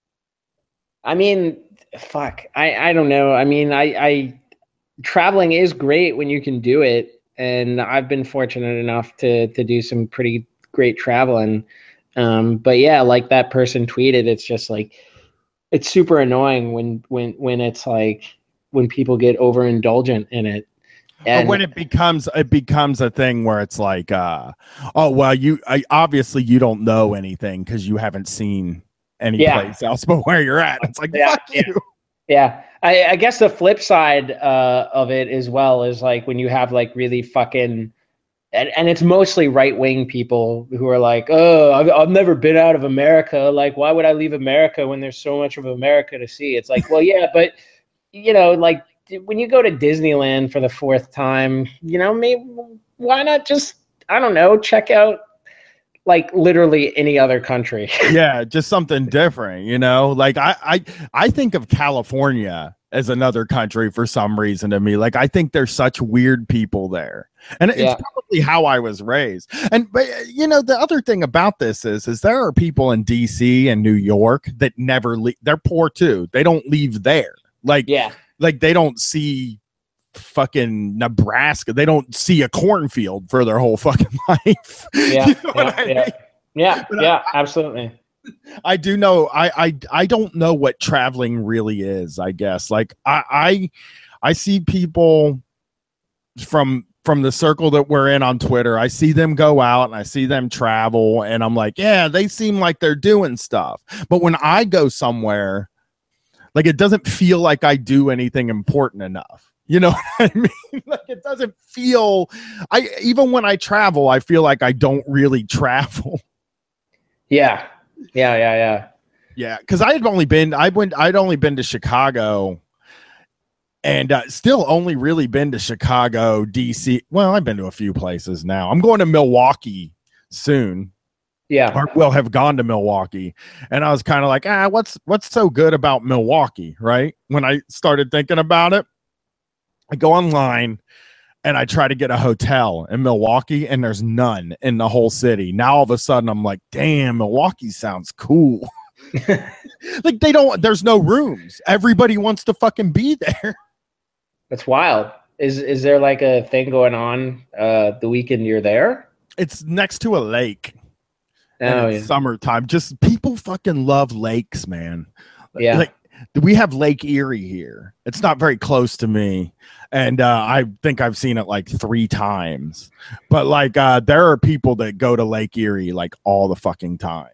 I mean, fuck. I, I don't know. I mean, I, I traveling is great when you can do it, and I've been fortunate enough to to do some pretty great traveling. Um, but yeah, like that person tweeted, it's just like it's super annoying when when when it's like when people get overindulgent in it. And when it becomes it becomes a thing where it's like, uh, oh well, you I, obviously you don't know anything because you haven't seen any yeah. place else but where you're at. It's like, yeah, fuck yeah. you. Yeah. I, I guess the flip side uh, of it as well is like when you have like really fucking, and, and it's mostly right wing people who are like, oh, I've, I've never been out of America. Like, why would I leave America when there's so much of America to see? It's like, well, yeah, but you know, like when you go to Disneyland for the fourth time, you know, maybe why not just, I don't know, check out like literally any other country. Yeah, just something different, you know. Like I, I, I think of California as another country for some reason to me. Like I think there's such weird people there, and it's Yeah. probably how I was raised. And but you know, the other thing about this is, is there are people in D C and New York that never leave. They're poor too. They don't leave there. Like Yeah. like they don't see fucking Nebraska. They don't see a cornfield for their whole fucking life. Yeah. You know yeah, what I yeah. mean? Yeah. But Yeah. Absolutely. I do know. I, I I don't know what traveling really is. I guess like I I, I see people from from the circle that we're in on Twitter. I see them go out and I see them travel, and I'm like, yeah, they seem like they're doing stuff. But when I go somewhere, like it doesn't feel like I do anything important enough. You know what I mean? Like it doesn't feel. I even when I travel, I feel like I don't really travel. Yeah. Yeah. Yeah. Yeah. Yeah, because I had only been, I went, I'd only been to Chicago, and uh, still only really been to Chicago, D C. Well, I've been to a few places now. I'm going to Milwaukee soon. Yeah. Or will have gone to Milwaukee, and I was kind of like, ah, what's what's so good about Milwaukee, right? When I started thinking about it, I go online and I try to get a hotel in Milwaukee, and there's none in the whole city. Now all of a sudden I'm like, damn, Milwaukee sounds cool. Like they don't, there's no rooms. Everybody wants to fucking be there. That's wild. Is is there like a thing going on uh, the weekend you're there? It's next to a lake. Oh, And it's yeah. summertime. Just people fucking love lakes, man. Yeah. Like we have Lake Erie here. It's not very close to me. And uh, I think I've seen it like three times. But like uh, there are people that go to Lake Erie like all the fucking time.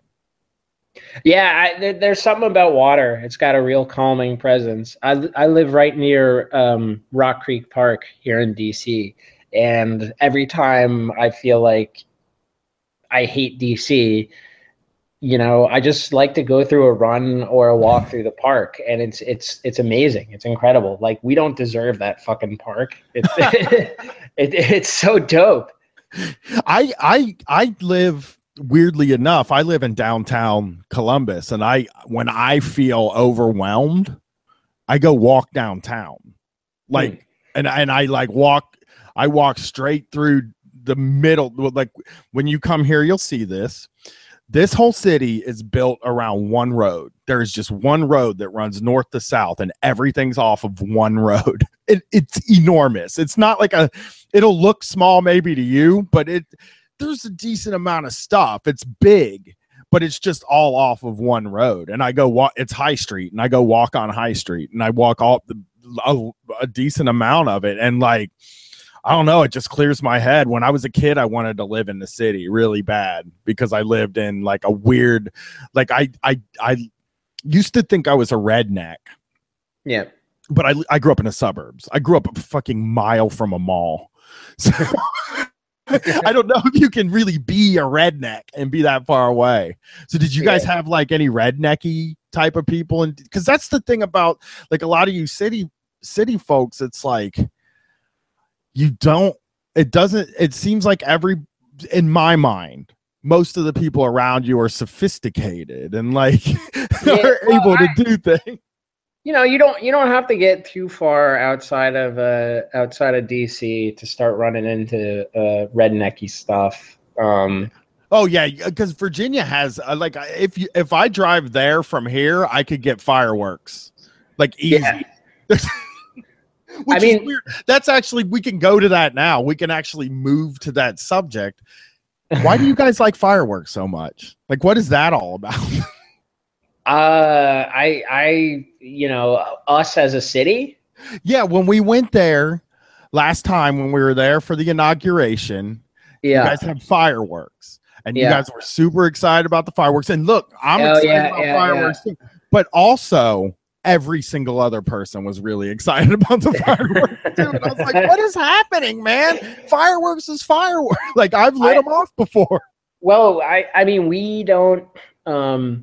Yeah, I, there, there's something about water. It's got a real calming presence. I, I live right near um, Rock Creek Park here in D C, and every time I feel like I hate D C, you know, I just like to go through a run or a walk through the park, and it's it's it's amazing. It's incredible. Like we don't deserve that fucking park. It's it, it's so dope. I I I live. Weirdly enough, I live in downtown Columbus, and I when I feel overwhelmed, I go walk downtown. Like, Hmm. and and I like walk. I walk straight through the middle. Like when you come here, you'll see this. This whole city is built around one road. There's just one road that runs north to south, and everything's off of one road. It, it's enormous. It's not like a, it'll look small maybe to you, but it there's a decent amount of stuff. It's big, but it's just all off of one road. And I go walk, it's High Street, and I go walk on High Street, and I walk all the, a, a decent amount of it. And like, I don't know, it just clears my head. When I was a kid, I wanted to live in the city really bad because I lived in like a weird, like I I I used to think I was a redneck. Yeah. But I I grew up in the suburbs. I grew up a fucking mile from a mall. So I don't know if you can really be a redneck and be that far away. So did you guys yeah. have like any rednecky type of people? And because that's the thing about like a lot of you city city folks, it's like you don't, it doesn't, it seems like every, in my mind, most of the people around you are sophisticated and like yeah, are well, able to I, do things. You know, you don't, you don't have to get too far outside of, uh, outside of D C to start running into, uh, rednecky stuff. Um, oh yeah. Cause Virginia has uh, like, if you, if I drive there from here, I could get fireworks like easy. Yeah. Which I mean, is weird. That's actually, we can go to that now. We can actually move to that subject. Why do you guys like fireworks so much? Like, what is that all about? uh, I, I, you know, us as a city. Yeah. When we went there last time, when we were there for the inauguration, yeah. you guys had fireworks and yeah. you guys were super excited about the fireworks. And look, I'm oh, excited yeah, about yeah, fireworks yeah. too. But also, every single other person was really excited about the fireworks too. And I was like, what is happening, man? Fireworks is fireworks. Like I've lit I, them off before. Well, I, I mean, we don't, um,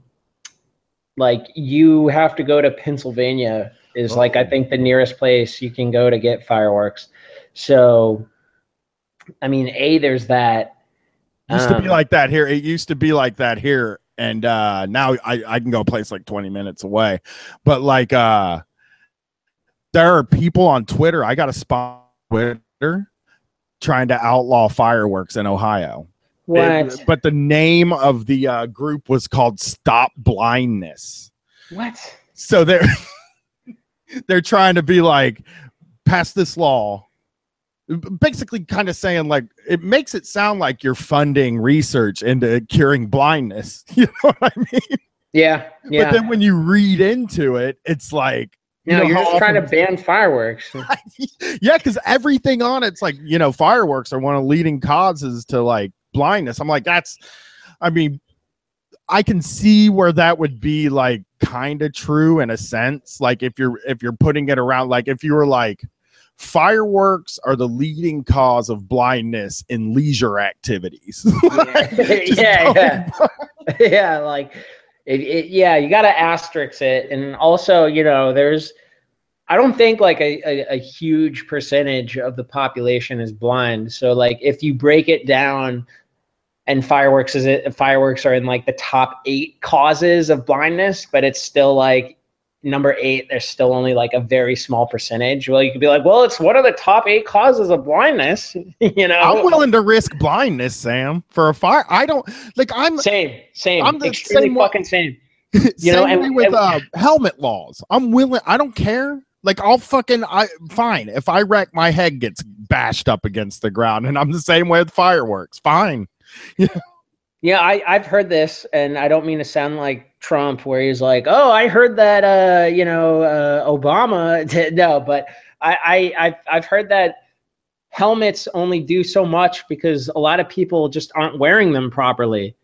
like you have to go to Pennsylvania is oh. like, I think the nearest place you can go to get fireworks. So, I mean, A, there's that. It used um, to be like that here. It used to be like that here. And uh, now I, I can go a place like twenty minutes away. But like uh, there are people on Twitter. I got a spot on Twitter trying to outlaw fireworks in Ohio. What? It, but the name of the uh, group was called Stop Blindness. What? So they're they're trying to be like, pass this law. Basically kind of saying like it makes it sound like you're funding research into curing blindness. You know what I mean? Yeah. Yeah. But then when you read into it, it's like, you no, know, you're just trying to ban fireworks. Yeah, because everything on it's like, you know, fireworks are one of the leading causes to like blindness. I'm like, that's, I mean, I can see where that would be like kind of true in a sense. Like if you're if you're putting it around, like if you were like, fireworks are the leading cause of blindness in leisure activities. Like, yeah, yeah, yeah. yeah. Like, it, it, yeah, you got to asterisk it, and also, you know, there's, I don't think like a, a, a huge percentage of the population is blind. So, like, if you break it down, and fireworks is it fireworks are in like the top eight causes of blindness, but it's still like. Number eight, there's still only like a very small percentage. Well, you could be like, well, it's one of the top eight causes of blindness. You know, I'm willing to risk blindness, Sam, for a fire. I don't like. I'm same, same. I'm the extremely same fucking same. You same know, and with uh, helmet laws, I'm willing. I don't care. Like, I'll fucking. I fine if I wreck, my head gets bashed up against the ground, and I'm the same way with fireworks. Fine. Yeah. Yeah, I, I've heard this, and I don't mean to sound like Trump, where he's like, "Oh, I heard that, uh, you know, uh, Obama." Did. No, but I, I, I've, I've heard that helmets only do so much because a lot of people just aren't wearing them properly.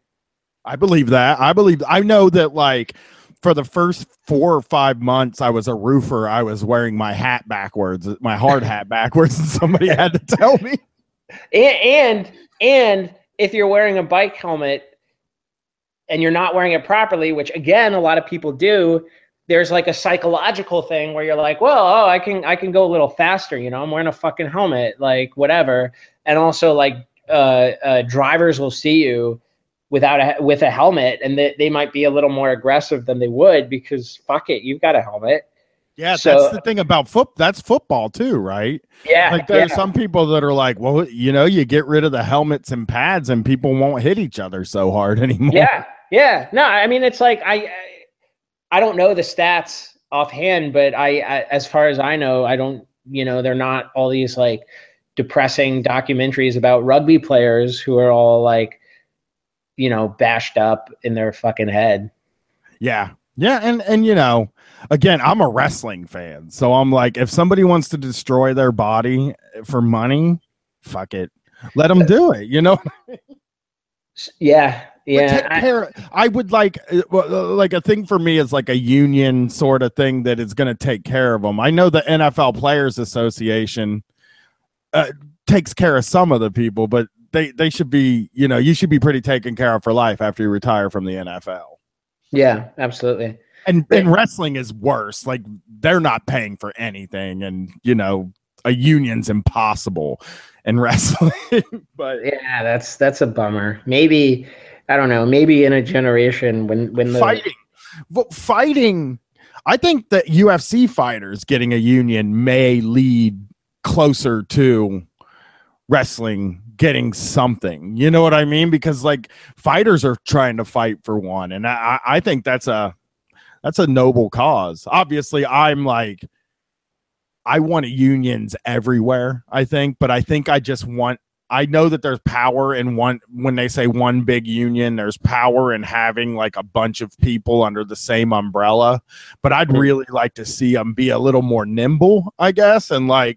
I believe that. I believe. I know that, like, for the first four or five months I was a roofer, I was wearing my hat backwards, my hard hat backwards, and somebody had to tell me. And and. and if you're wearing a bike helmet and you're not wearing it properly, which again, a lot of people do, there's like a psychological thing where you're like, well, oh, I can, I can go a little faster. You know, I'm wearing a fucking helmet, like whatever. And also like, uh, uh, drivers will see you without a, with a helmet, and they, they might be a little more aggressive than they would because fuck it, you've got a helmet. Yeah, So, that's the thing about foot. That's football too, right? Yeah, like there yeah. are some people that are like, well, you know, you get rid of the helmets and pads, and people won't hit each other so hard anymore. Yeah, yeah. No, I mean, it's like I, I, I don't know the stats offhand, but I, I, as far as I know, I don't. You know, they're not all these like depressing documentaries about rugby players who are all like, you know, bashed up in their fucking head. Yeah. Yeah. And, and, you know, again, I'm a wrestling fan. So I'm like, if somebody wants to destroy their body for money, fuck it. Let them do it. You know? Yeah. Yeah. I, care, I would like, like a thing for me is like a union sort of thing that is going to take care of them. I know the N F L Players Association uh, takes care of some of the people, but they, they should be, you know, you should be pretty taken care of for life after you retire from the N F L. Yeah, absolutely. And and wrestling is worse. Like they're not paying for anything, and you know a union's impossible in wrestling. But yeah, that's that's a bummer. Maybe I don't know. Maybe in a generation when when the fighting, but fighting, I think that U F C fighters getting a union may lead closer to wrestling getting something. You know what I mean? Because like fighters are trying to fight for one, and I I think that's a that's a noble cause. Obviously, I'm like I want unions everywhere, I think, but I think I just want I know that there's power in one when they say one big union, there's power in having like a bunch of people under the same umbrella, but I'd really like to see them be a little more nimble, I guess, and like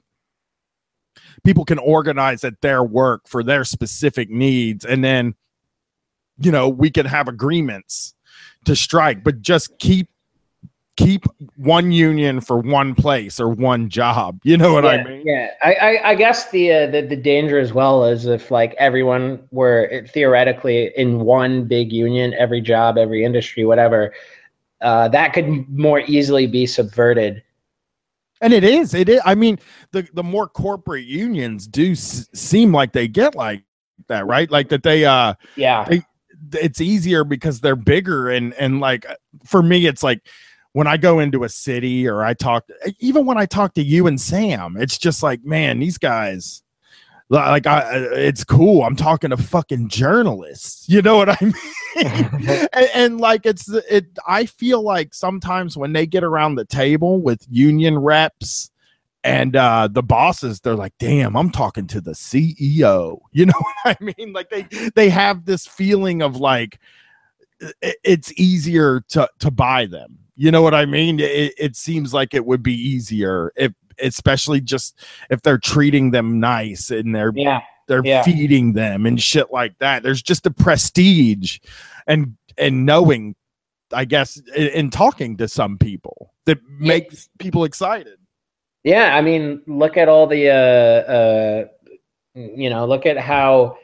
people can organize at their work for their specific needs, and then you know we can have agreements to strike, but just keep keep one union for one place or one job. You know what yeah, I mean? Yeah, I, I, I guess the, uh, the the danger as well is if like everyone were theoretically in one big union, every job, every industry, whatever, uh, that could more easily be subverted. And it is, it is. I mean, the, the more corporate unions do s- seem like they get like that, right? Like that they, uh, yeah, they, it's easier because they're bigger. And, and like, for me, it's like when I go into a city or I talk, even when I talk to you and Sam, it's just like, man, these guys, like, I, it's cool. I'm talking to fucking journalists. You know what I mean? and, and like, it's it. I feel like sometimes when they get around the table with union reps and uh, the bosses, they're like, "Damn, I'm talking to the C E O." You know what I mean? Like they they have this feeling of like it, it's easier to to buy them. You know what I mean? It, it seems like it would be easier if. Especially just if they're treating them nice and they're yeah, they're yeah. feeding them and shit like that. There's just a prestige and and knowing, I guess, in, in talking to some people that makes yeah. people excited. Yeah, I mean, look at all the uh, uh, you know, look at how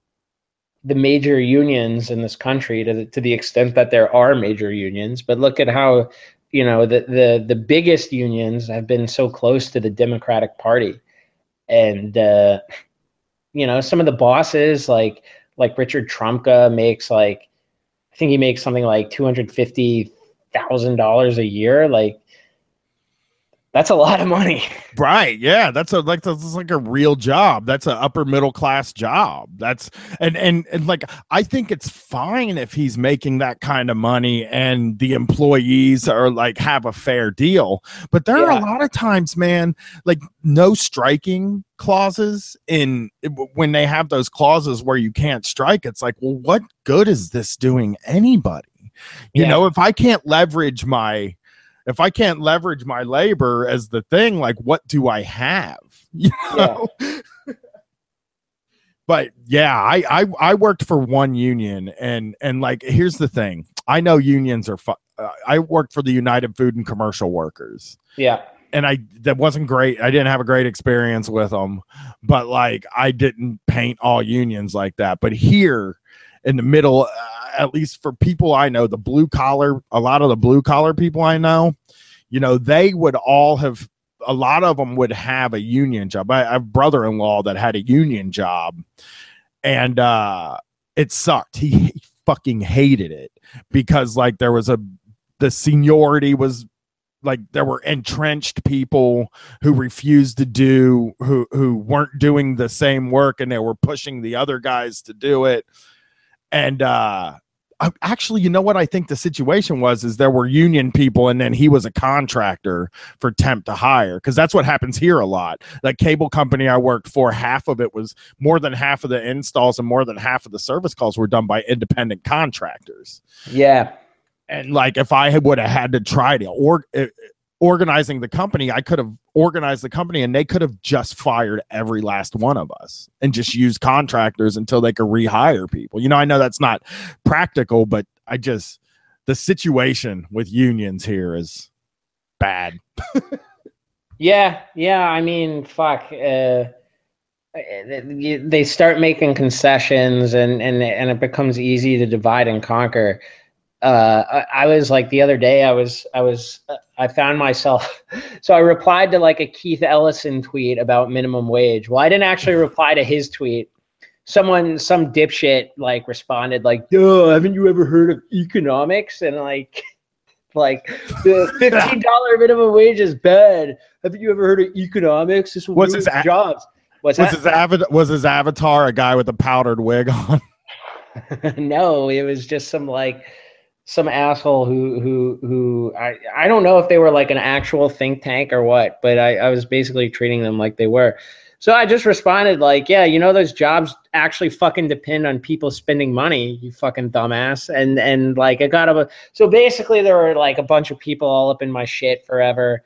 the major unions in this country, to the, to the extent that there are major unions, but look at how. You know, the, the, the biggest unions have been so close to the Democratic Party. And, uh, you know, some of the bosses like, like Richard Trumka makes like, I think he makes something like two hundred fifty thousand dollars a year. Like, that's a lot of money. Right. Yeah. That's a like that's like a real job. That's an upper middle class job. That's and and and like I think it's fine if he's making that kind of money and the employees are like have a fair deal. But there yeah. are a lot of times, man, like no striking clauses in when they have those clauses where you can't strike. It's like, well, what good is this doing anybody? You yeah. know, if I can't leverage my If I can't leverage my labor as the thing, like what do I have? You know? Yeah. But yeah, I, I I worked for one union, and and like here's the thing. I know unions are. Fu- uh, I worked for the United Food and Commercial Workers. Yeah, and I that wasn't great. I didn't have a great experience with them, but like I didn't paint all unions like that. But here in the middle. Uh, at least for people I know, the blue collar, a lot of the blue collar people I know, you know, they would all have, a lot of them would have a union job. I, I have a brother-in-law that had a union job, and uh, it sucked. He, he fucking hated it because like there was a, the seniority was like there were entrenched people who refused to do who who weren't doing the same work, and they were pushing the other guys to do it. And uh I, actually, you know what I think the situation was is there were union people, and then he was a contractor for temp to hire, because that's what happens here a lot. Like cable company I worked for, half of it was more than half of the installs and more than half of the service calls were done by independent contractors. Yeah. And like if I would have had to try to or uh, organizing the company, I could have organized the company and they could have just fired every last one of us and just used contractors until they could rehire people. You know, I know that's not practical, but I just, the situation with unions here is bad. yeah. Yeah. I mean, fuck, uh, they start making concessions and, and, and it becomes easy to divide and conquer. Uh, I, I was like the other day, I was, I was, uh, I found myself, so I replied to like a Keith Ellison tweet about minimum wage. Well, I didn't actually reply to his tweet. Someone, some dipshit like responded like, duh, haven't you ever heard of economics? And like, like the fifteen dollars minimum wage is bad. Haven't you ever heard of economics? This will What's ruin his a- jobs. What's was that? his avatar? Was his avatar a guy with a powdered wig on? No, it was just some like some asshole who who who I I don't know if they were like an actual think tank or what, but I, I was basically treating them like they were. So I just responded like, yeah, you know, those jobs actually fucking depend on people spending money, you fucking dumbass. And and like I got a so basically there were like a bunch of people all up in my shit forever.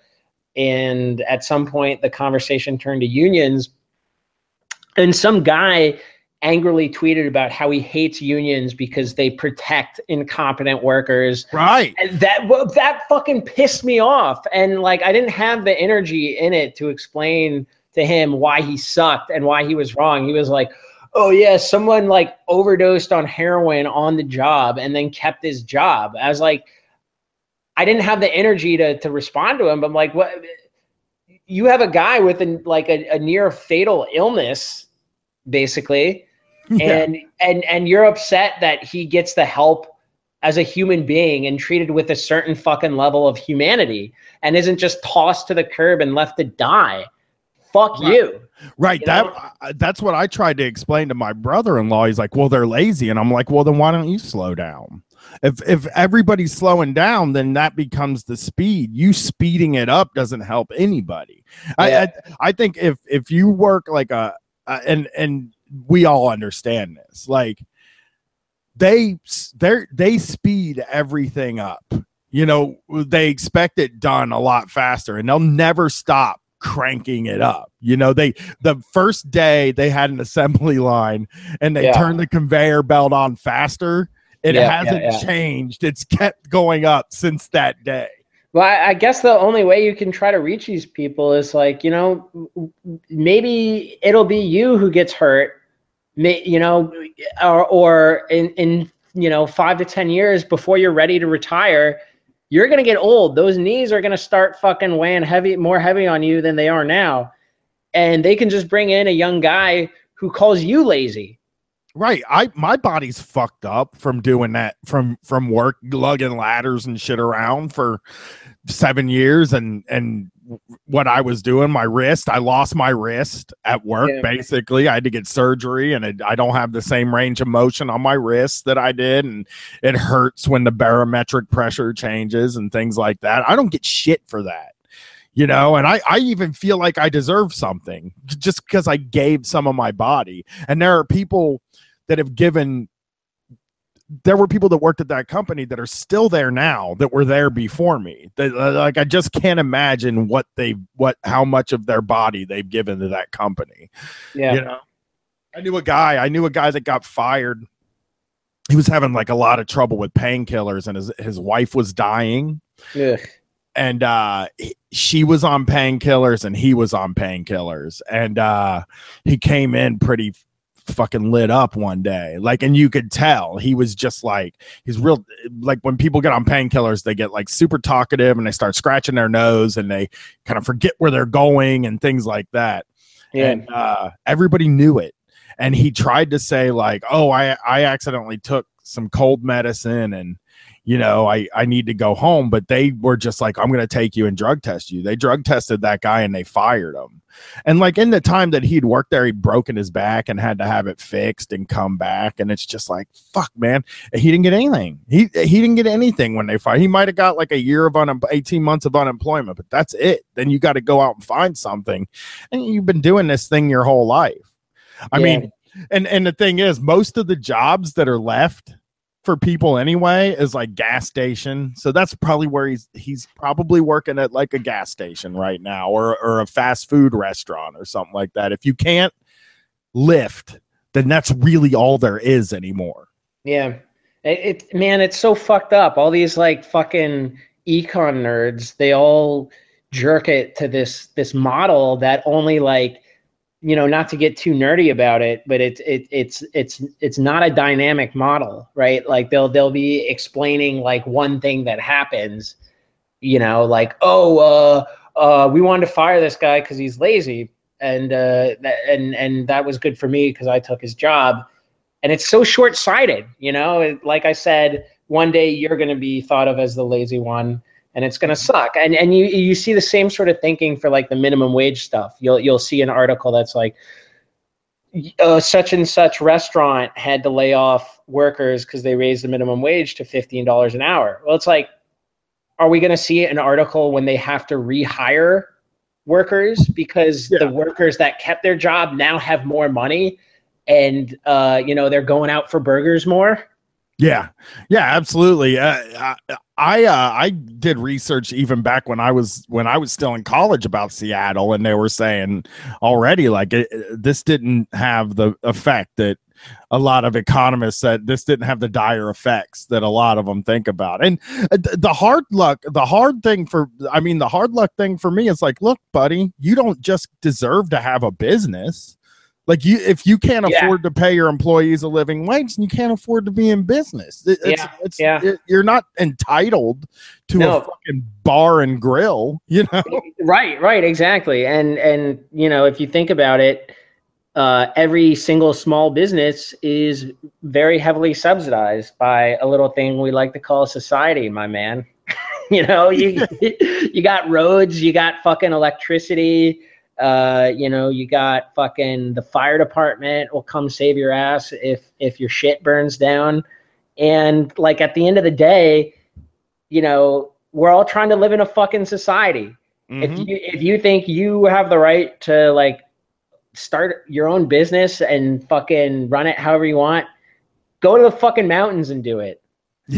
And at some point the conversation turned to unions. And some guy angrily tweeted about how he hates unions because they protect incompetent workers. Right. And that that fucking pissed me off. And like I didn't have the energy in it to explain to him why he sucked and why he was wrong. He was like, oh yeah, someone like overdosed on heroin on the job and then kept his job. I was like, I didn't have the energy to to respond to him. But I'm like, what? You have a guy with a, like a, a near fatal illness, basically. Yeah. And and and you're upset that he gets the help as a human being and treated with a certain fucking level of humanity and isn't just tossed to the curb and left to die. Fuck right. you. Right. You that know? That's what I tried to explain to my brother-in-law. He's like, well, they're lazy. And I'm like, well, then why don't you slow down? If if everybody's slowing down, then that becomes the speed. You speeding it up doesn't help anybody. Yeah. I, I I think if if you work like a uh, and and we all understand this, like they they they speed everything up. You know, they expect it done a lot faster, and they'll never stop cranking it up. You know, they the first day they had an assembly line and they yeah. turned the conveyor belt on faster. It yeah, hasn't yeah, yeah. changed. It's kept going up since that day. Well, I, I guess the only way you can try to reach these people is like, you know, maybe it'll be you who gets hurt, may, you know, or, or in, in, you know, five to ten years before you're ready to retire, you're going to get old. Those knees are going to start fucking weighing heavy, more heavy on you than they are now. And they can just bring in a young guy who calls you lazy. Right. I my body's fucked up from doing that, from from work, lugging ladders and shit around for seven years. And and what I was doing, my wrist, I lost my wrist at work. Yeah. Basically, I had to get surgery, and it, I don't have the same range of motion on my wrist that I did. And it hurts when the barometric pressure changes and things like that. I don't get shit for that. You know, and I, I even feel like I deserve something just because I gave some of my body. And there are people that have given, there were people that worked at that company that are still there now that were there before me. They, like, I just can't imagine what they, what, how much of their body they've given to that company. Yeah. You know, I knew a guy, I knew a guy that got fired. He was having like a lot of trouble with painkillers, and his, his wife was dying. Yeah. And uh, she was on painkillers and he was on painkillers. And uh, he came in pretty fucking lit up one day. Like, and you could tell he was just like, he's real, like when people get on painkillers, they get like super talkative and they start scratching their nose and they kind of forget where they're going and things like that. Yeah. And uh, everybody knew it. And he tried to say like, oh, I, I accidentally took some cold medicine and, you know, I, I need to go home. But they were just like, I'm going to take you and drug test you. They drug tested that guy and they fired him. And like in the time that he'd worked there, he'd broken his back and had to have it fixed and come back. And it's just like, fuck, man. He didn't get anything. He he didn't get anything when they fired. He might have got like a year of un- eighteen months of unemployment, but that's it. Then you got to go out and find something. And you've been doing this thing your whole life. I yeah. mean, and, and the thing is, most of the jobs that are left for people anyway is like gas station. So that's probably where he's he's probably working at like a gas station right now, or or a fast food restaurant or something like that. If you can't lift, then that's really all there is anymore. Yeah. It, it man, it's so fucked up. All these like fucking econ nerds, they all jerk it to this this model that only like, you know, not to get too nerdy about it, but it's it, it's it's it's not a dynamic model, right? Like they'll they'll be explaining like one thing that happens, you know, like, oh, uh, uh, we wanted to fire this guy because he's lazy, and uh, that, and and that was good for me because I took his job, and it's so short-sighted, you know. It, like I said, one day you're going to be thought of as the lazy one. And it's gonna suck, and and you you see the same sort of thinking for like the minimum wage stuff. You'll you'll see an article that's like, uh, such and such restaurant had to lay off workers because they raised the minimum wage to fifteen dollars an hour. Well, it's like, are we gonna see an article when they have to rehire workers because yeah. the workers that kept their job now have more money, and uh, you know they're going out for burgers more? Yeah, yeah, absolutely. Uh, I I, uh, I did research even back when I was when I was still in college about Seattle, and they were saying already like it, this didn't have the effect that a lot of economists said. This didn't have the dire effects that a lot of them think about. And the hard luck, the hard thing for, I mean, the hard luck thing for me is like, look, buddy, you don't just deserve to have a business. Like you, if you can't yeah. afford to pay your employees a living wage, then you can't afford to be in business. It, it's, yeah. It's, yeah. It, you're not entitled to no. a fucking bar and grill, you know? Right, right, exactly. And and you know, if you think about it, uh, every single small business is very heavily subsidized by a little thing we like to call society, my man. you know, you you got roads, you got fucking electricity. Uh, you know, you got fucking the fire department will come save your ass if if your shit burns down. And like at the end of the day, you know, we're all trying to live in a fucking society. Mm-hmm. If you if you think you have the right to like start your own business and fucking run it however you want, go to the fucking mountains and do it.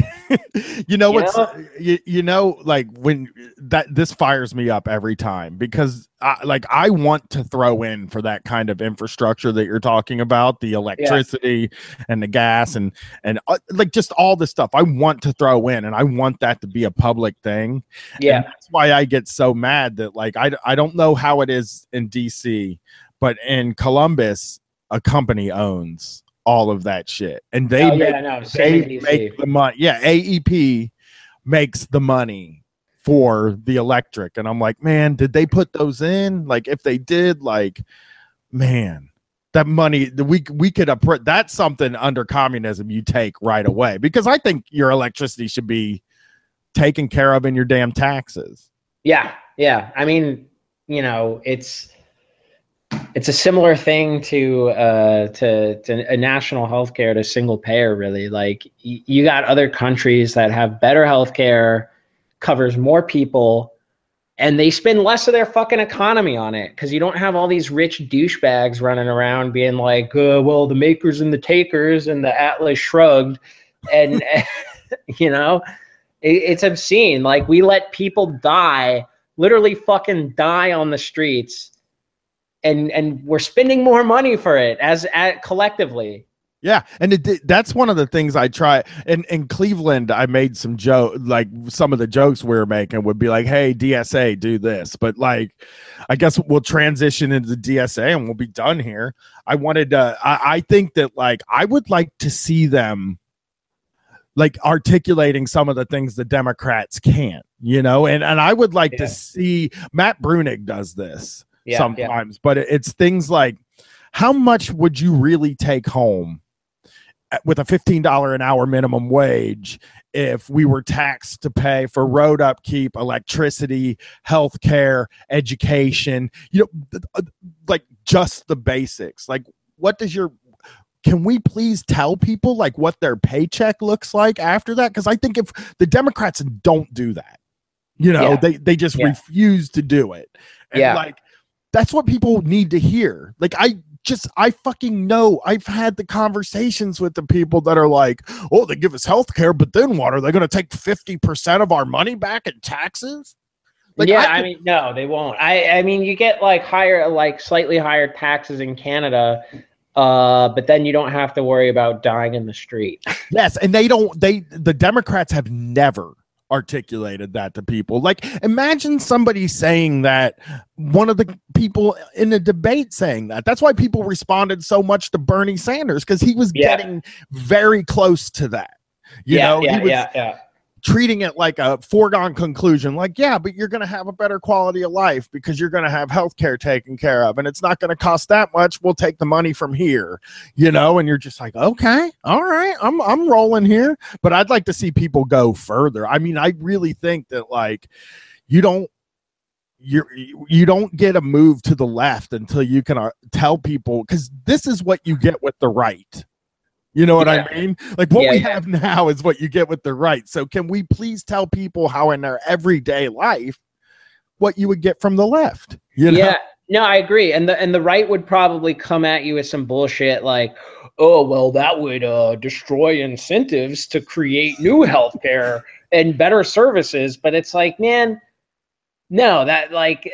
you know what's you, you, you know like when that this fires me up every time because I, like I want to throw in for that kind of infrastructure that you're talking about, the electricity yeah. and the gas and and uh, like just all this stuff I want to throw in, and I want that to be a public thing. Yeah, and that's why I get so mad that like I, I don't know how it is in D C, but in Columbus a company owns all of that shit, and they oh, make, yeah, no, they make the money. Yeah, A E P makes the money for the electric, and I'm like, man, did they put those in? Like, if they did, like, man, that money we we could appro- that's something under communism you take right away, because I think your electricity should be taken care of in your damn taxes. Yeah, yeah. I mean, you know, it's. It's a similar thing to uh, to, to a national healthcare, to single payer, really. Like y- you got other countries that have better healthcare, covers more people, and they spend less of their fucking economy on it because you don't have all these rich douchebags running around being like, uh, well, the makers and the takers and the Atlas shrugged. And, you know, it, it's obscene. Like we let people die, literally fucking die on the streets. And and we're spending more money for it as at collectively. Yeah, and it, that's one of the things I try. In in Cleveland, I made some joke, like some of the jokes we were making would be like, "Hey, D S A, do this," but like, I guess we'll transition into D S A and we'll be done here. I wanted to. I, I think that like I would like to see them like articulating some of the things the Democrats can't, you know, and and I would like yeah. to see Matt Brunig does this. Yeah, sometimes, yeah. But it's things like, how much would you really take home with a fifteen dollars an hour minimum wage if we were taxed to pay for road upkeep, electricity, healthcare, education, you know, like just the basics. Like, what does your, can we please tell people like what their paycheck looks like after that? Because I think if the Democrats don't do that, you know, yeah. they, they just yeah. refuse to do it. And yeah. like, that's what people need to hear. Like, I just, I fucking know. I've had the conversations with the people that are like, oh, they give us health care, but then what? Are they going to take fifty percent of our money back in taxes? Like, yeah, I, could, I mean, no, they won't. I, I mean, you get like higher, like slightly higher taxes in Canada, uh, but then you don't have to worry about dying in the street. Yes, and they don't, they, the Democrats have never articulated that to people. Like, imagine somebody saying that, one of the people in a debate saying that. That's why people responded so much to Bernie Sanders, because he was yeah. getting very close to that. You yeah, know, yeah, he was yeah, yeah. treating it like a foregone conclusion. Like, yeah, but you're going to have a better quality of life because you're going to have healthcare taken care of, and it's not going to cost that much. We'll take the money from here, you know, and you're just like, okay, all right, I'm, I'm rolling here. But I'd like to see people go further. I mean, I really think that like, you don't, you're, you don't get a move to the left until you can uh, tell people, because this is what you get with the right. You know what yeah. I mean? Like, what yeah, we yeah. have now is what you get with the right. So can we please tell people how in their everyday life what you would get from the left? You know? Yeah, no, I agree. And the and the right would probably come at you with some bullshit like, oh, well, that would uh, destroy incentives to create new healthcare and better services. But it's like, man, no, that like,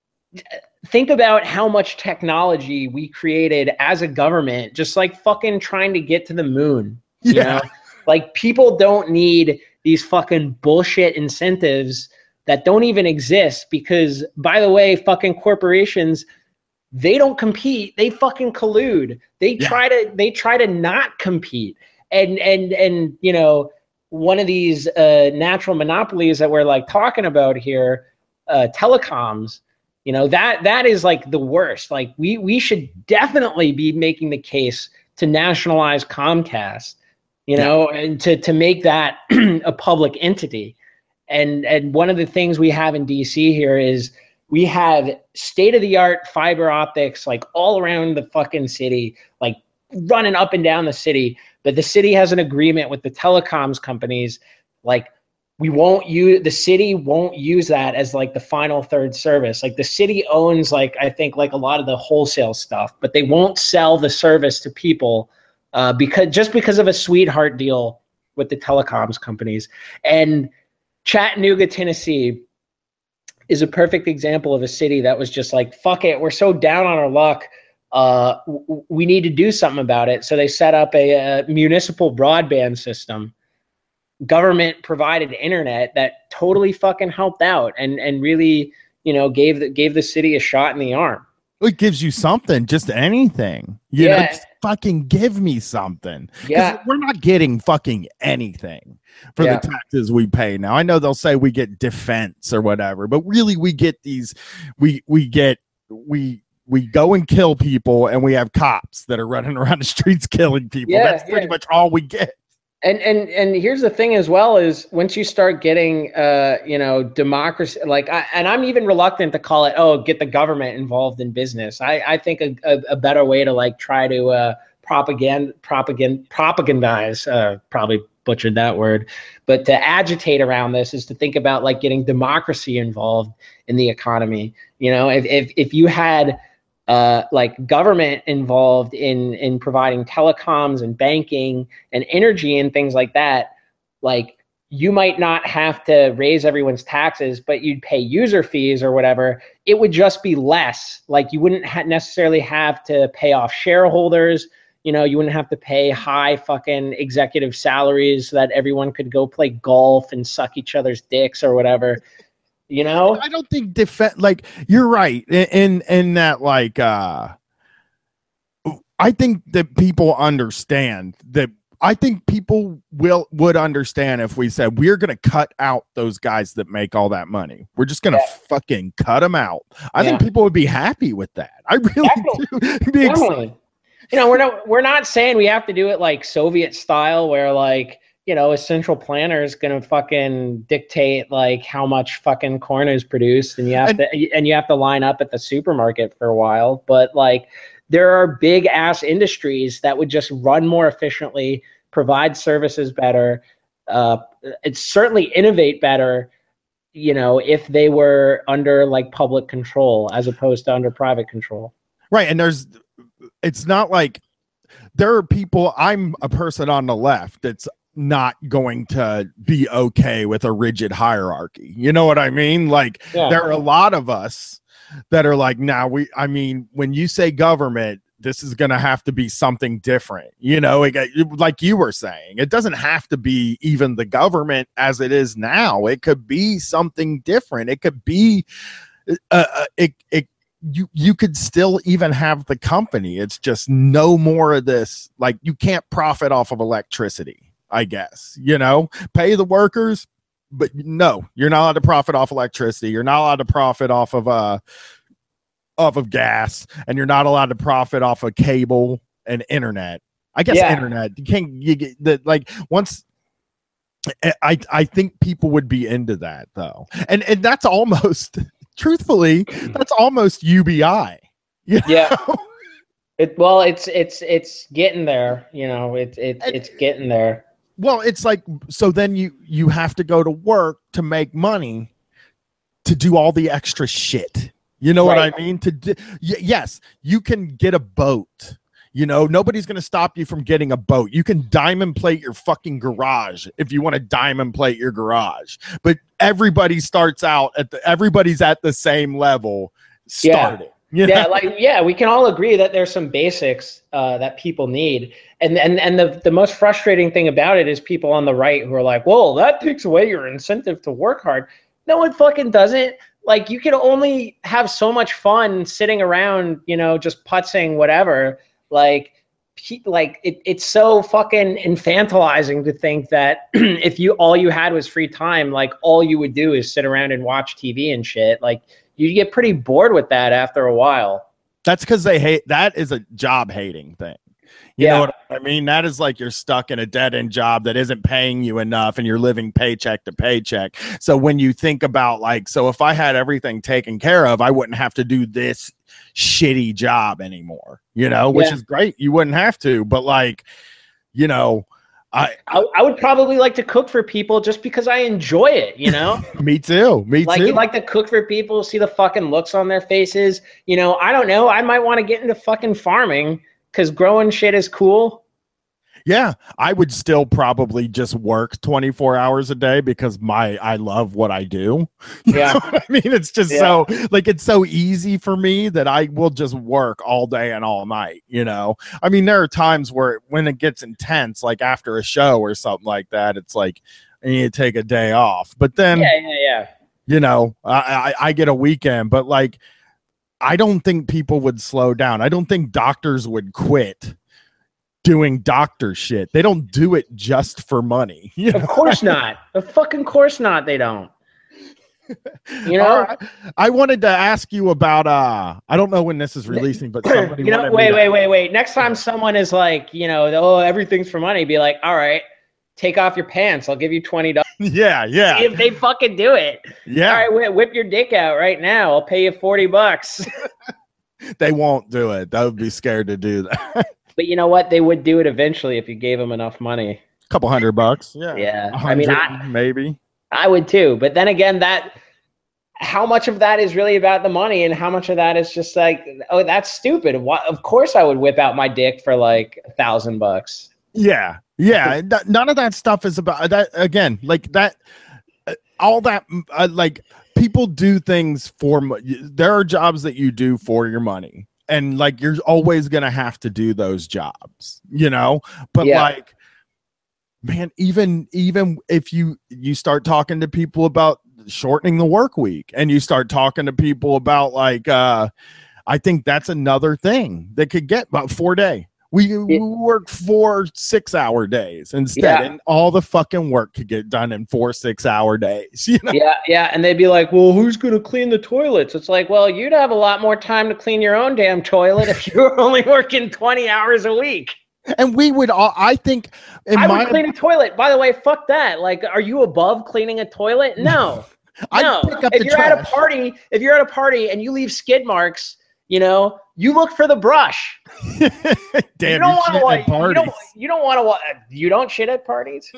think about how much technology we created as a government, just like fucking trying to get to the moon. You yeah. know, like people don't need these fucking bullshit incentives that don't even exist because, by the way, fucking corporations, they don't compete. They fucking collude. They yeah. try to, they try to not compete. And, and, and, you know, one of these uh, natural monopolies that we're like talking about here, uh, telecoms, you know, that that is like the worst. Like we we should definitely be making the case to nationalize Comcast, you know, yeah. and to to make that a public entity. And and one of the things we have in D C here is we have state of the art fiber optics like all around the fucking city, like running up and down the city. But the city has an agreement with the telecoms companies, like, we won't use, the city won't use that as like the final third service. Like the city owns like, I think like a lot of the wholesale stuff, but they won't sell the service to people uh, because just because of a sweetheart deal with the telecoms companies. And Chattanooga, Tennessee is a perfect example of a city that was just like, fuck it, we're so down on our luck. Uh, w- we need to do something about it. So they set up a, a municipal broadband system, government provided internet that totally fucking helped out and and really, you know, gave the gave the city a shot in the arm. It gives you something, just anything. You yeah. know, just fucking give me something. Yeah, we're not getting fucking anything for yeah. the taxes we pay now. I know they'll say we get defense or whatever, but really we get these. We we get we. We go and kill people, and we have cops that are running around the streets killing people. Yeah, That's pretty yeah. much all we get. And and and here's the thing as well is once you start getting uh you know democracy, like I, and I'm even reluctant to call it, oh, get the government involved in business. I I think a, a, a better way to like try to uh propaganda propagand propagandize uh probably butchered that word, but to agitate around this is to think about like getting democracy involved in the economy. You know, if if if you had Uh, like government involved in in providing telecoms and banking and energy and things like that, like you might not have to raise everyone's taxes, but you'd pay user fees or whatever. It would just be less. Like you wouldn't ha- necessarily have to pay off shareholders. You know, you wouldn't have to pay high fucking executive salaries so that everyone could go play golf and suck each other's dicks or whatever. You know, I don't think defense, like you're right in, in that, like, uh, I think that people understand that. I think people will, would understand if we said, we're going to cut out those guys that make all that money. We're just going to yeah. fucking cut them out. I yeah. think people would be happy with that. I really Definitely. do. Be Definitely. You know, we're not we're not saying we have to do it like Soviet style, where like, you know, a central planner is going to fucking dictate like how much fucking corn is produced, and you have and, to and you have to line up at the supermarket for a while. But like, there are big ass industries that would just run more efficiently, provide services better. Uh, it's certainly innovate better, you know, if they were under like public control as opposed to under private control. Right, and there's. It's not like there are people. I'm a person on the left that's not going to be okay with a rigid hierarchy. You know what I mean? Like yeah. There are a lot of us that are like, now nah, we, I mean, when you say government, this is going to have to be something different. You know, it, like you were saying, it doesn't have to be even the government as it is now. It could be something different. It could be, uh, uh, it, it, you you could still even have the company. It's just no more of this. Like, you can't profit off of electricity, I guess, you know, pay the workers, but no, you're not allowed to profit off electricity. You're not allowed to profit off of uh off of gas, and you're not allowed to profit off of cable and internet. I guess yeah. internet. You can't you get that like once I I think people would be into that though. And and that's almost truthfully, that's almost U B I. You know? Yeah. It, well, it's it's it's getting there. You know, it's it, it's getting there. Well, it's like, so then you you have to go to work to make money to do all the extra shit. You know right. what I mean? To do, y- yes, you can get a boat. You know, nobody's going to stop you from getting a boat. You can diamond plate your fucking garage if you want to diamond plate your garage. But everybody starts out at the, everybody's at the same level starting. Yeah. yeah, like, yeah, we can all agree that there's some basics uh, that people need. And and and the, the most frustrating thing about it is people on the right who are like, well, that takes away your incentive to work hard. No, it fucking doesn't. Like, you can only have so much fun sitting around, you know, just putzing, whatever. Like, like it, it's so fucking infantilizing to think that if you all you had was free time, like all you would do is sit around and watch T V and shit. Like, you get pretty bored with that after a while. That's because they hate. That is a job hating thing. You yeah. know what I mean? That is like you're stuck in a dead end job that isn't paying you enough and you're living paycheck to paycheck. So when you think about like, so if I had everything taken care of, I wouldn't have to do this shitty job anymore, you know, which yeah. is great. You wouldn't have to, but like, you know, I, I I would probably like to cook for people just because I enjoy it, you know? Me too. Me like, too. You like to cook for people, see the fucking looks on their faces. You know, I don't know. I might want to get into fucking farming because growing shit is cool. Yeah, I would still probably just work twenty-four hours a day because my I love what I do. You yeah. know what I mean, it's just yeah. so like it's so easy for me that I will just work all day and all night, you know. I mean, there are times where when it gets intense, like after a show or something like that, it's like I need to take a day off. But then yeah, yeah, yeah. You know, I, I, I get a weekend, but like I don't think people would slow down. I don't think doctors would quit doing doctor shit. They don't do it just for money. You of know? course not. Of fucking course not. They don't. You know, right. I wanted to ask you about, uh, I don't know when this is releasing, but somebody, you know, wait, wait, to- wait, wait. Next time someone is like, you know, oh, everything's for money, be like, all right, take off your pants. I'll give you twenty dollars. Yeah. Yeah. See if they fucking do it. Yeah. All right. Whip your dick out right now. I'll pay you forty bucks. They won't do it. That would be scared to do that. But you know what? They would do it eventually if you gave them enough money. A couple hundred bucks. Yeah. Yeah. I mean, I, maybe. I would too. But then again, that how much of that is really about the money and how much of that is just like, oh, that's stupid. What, of course I would whip out my dick for like a thousand bucks. Yeah. Yeah. None of that stuff is about that. Again, like that, all that, uh, like people do things for, there are jobs that you do for your money. And like, you're always going to have to do those jobs, you know, but yeah. like, man, even, even if you, you start talking to people about shortening the work week and you start talking to people about like, uh, I think that's another thing that could get about four day We, we work four six-hour days instead, Yeah. and all the fucking work could get done in four six-hour days. You know? Yeah, yeah, and they'd be like, "Well, who's going to clean the toilets?" It's like, well, you'd have a lot more time to clean your own damn toilet if you were only working twenty hours a week. And we would all, I think, in I my, would clean a toilet. By the way, fuck that. Like, are you above cleaning a toilet? No, I'd no. pick up If the you're at a trash. party, if you're at a party and you leave skid marks, you know, you look for the brush. Damn, you don't want to. shit at You parties. don't. You don't want to. You don't shit at parties.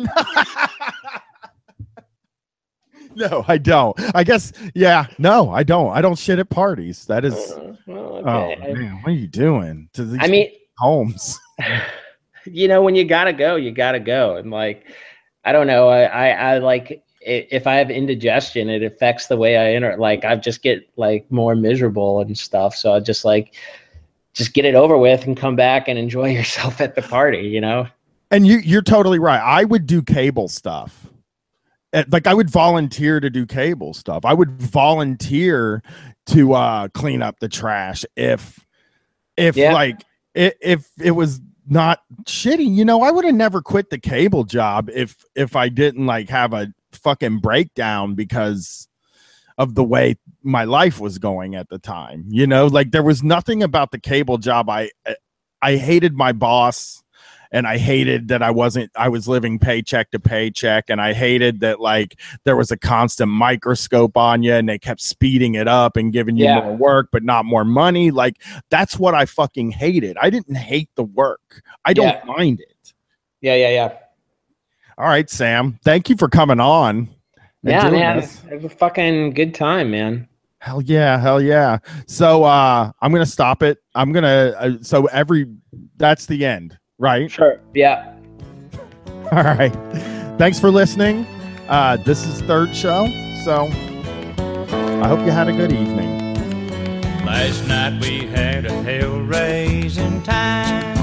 No, I don't. I guess, yeah, no, I don't. I don't shit at parties. That is, Uh, well, oh okay. man, what are you doing to these I mean, homes? you know, when you gotta go, you gotta go. And like, I don't know. I, I, I like i- if I have indigestion, it affects the way I enter. Like, I just get like more miserable and stuff. So I just like, just get it over with and come back and enjoy yourself at the party. You know. And you, you're totally right. I would do cable stuff. Uh, Like I would volunteer to do cable stuff. I would volunteer to uh, clean up the trash if, if Yeah. like, i- if it was not shitty. You know, I would have never quit the cable job if if I didn't like have a fucking breakdown because of the way my life was going at the time. You know, like there was nothing about the cable job. I I hated my boss. And I hated that I wasn't, I was living paycheck to paycheck. And I hated that like there was a constant microscope on you and they kept speeding it up and giving you Yeah. more work, but not more money. Like that's what I fucking hated. I didn't hate the work. I don't Yeah. mind it. Yeah, yeah, yeah. All right, Sam, thank you for coming on. and Yeah, doing man. this. Have a fucking good time, man. Hell yeah, hell yeah. So uh, I'm going to stop it. I'm going to, uh, so every, that's the end, right? Sure. Yeah. All right. Thanks for listening. Uh, this is Third Show. So I hope you had a good evening. Last night we had a hell-raising time,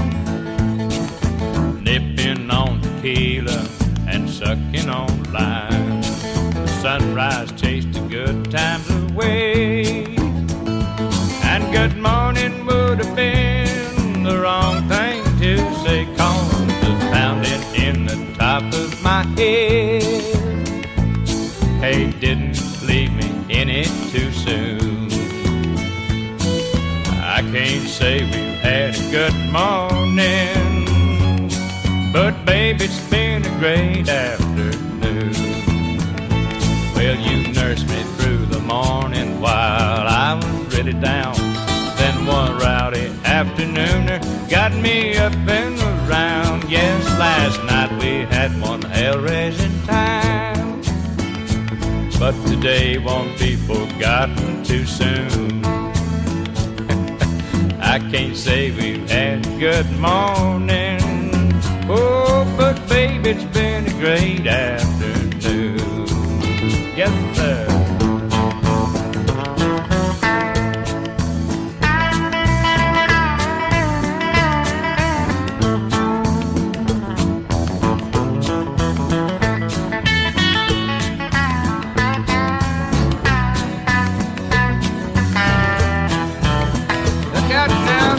nipping on tequila and sucking on lime. The sunrise chased the good times away, and good morning would have been the wrong thing to say, 'cause the pounding in the top of my head, hey, didn't leave me in it too soon. I can't say we've had a good morning, but babe, it's been a great afternoon. Well, you nursed me through the morning while I was really down. Then one rowdy afternooner got me up and around. Yes, last night we had one hell-raising time, but today won't be forgotten too soon. I can't say we've had a good morning, oh, but babe, it's been a great afternoon. Yes, sir. Look out now.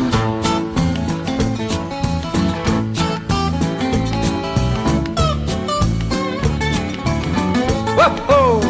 Whoa!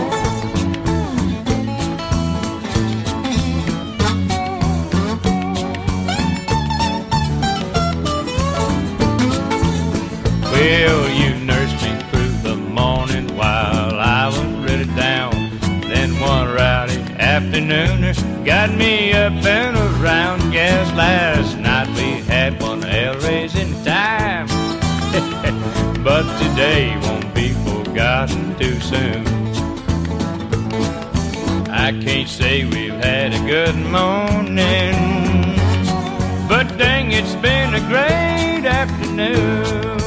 Well, you nursed me through the morning while I was really down. Then one rowdy afternooner got me up and around. Yes, last night we had one hell-raising time, but today won't be forgotten too soon. I can't say we've had a good morning, but dang, it's been a great afternoon.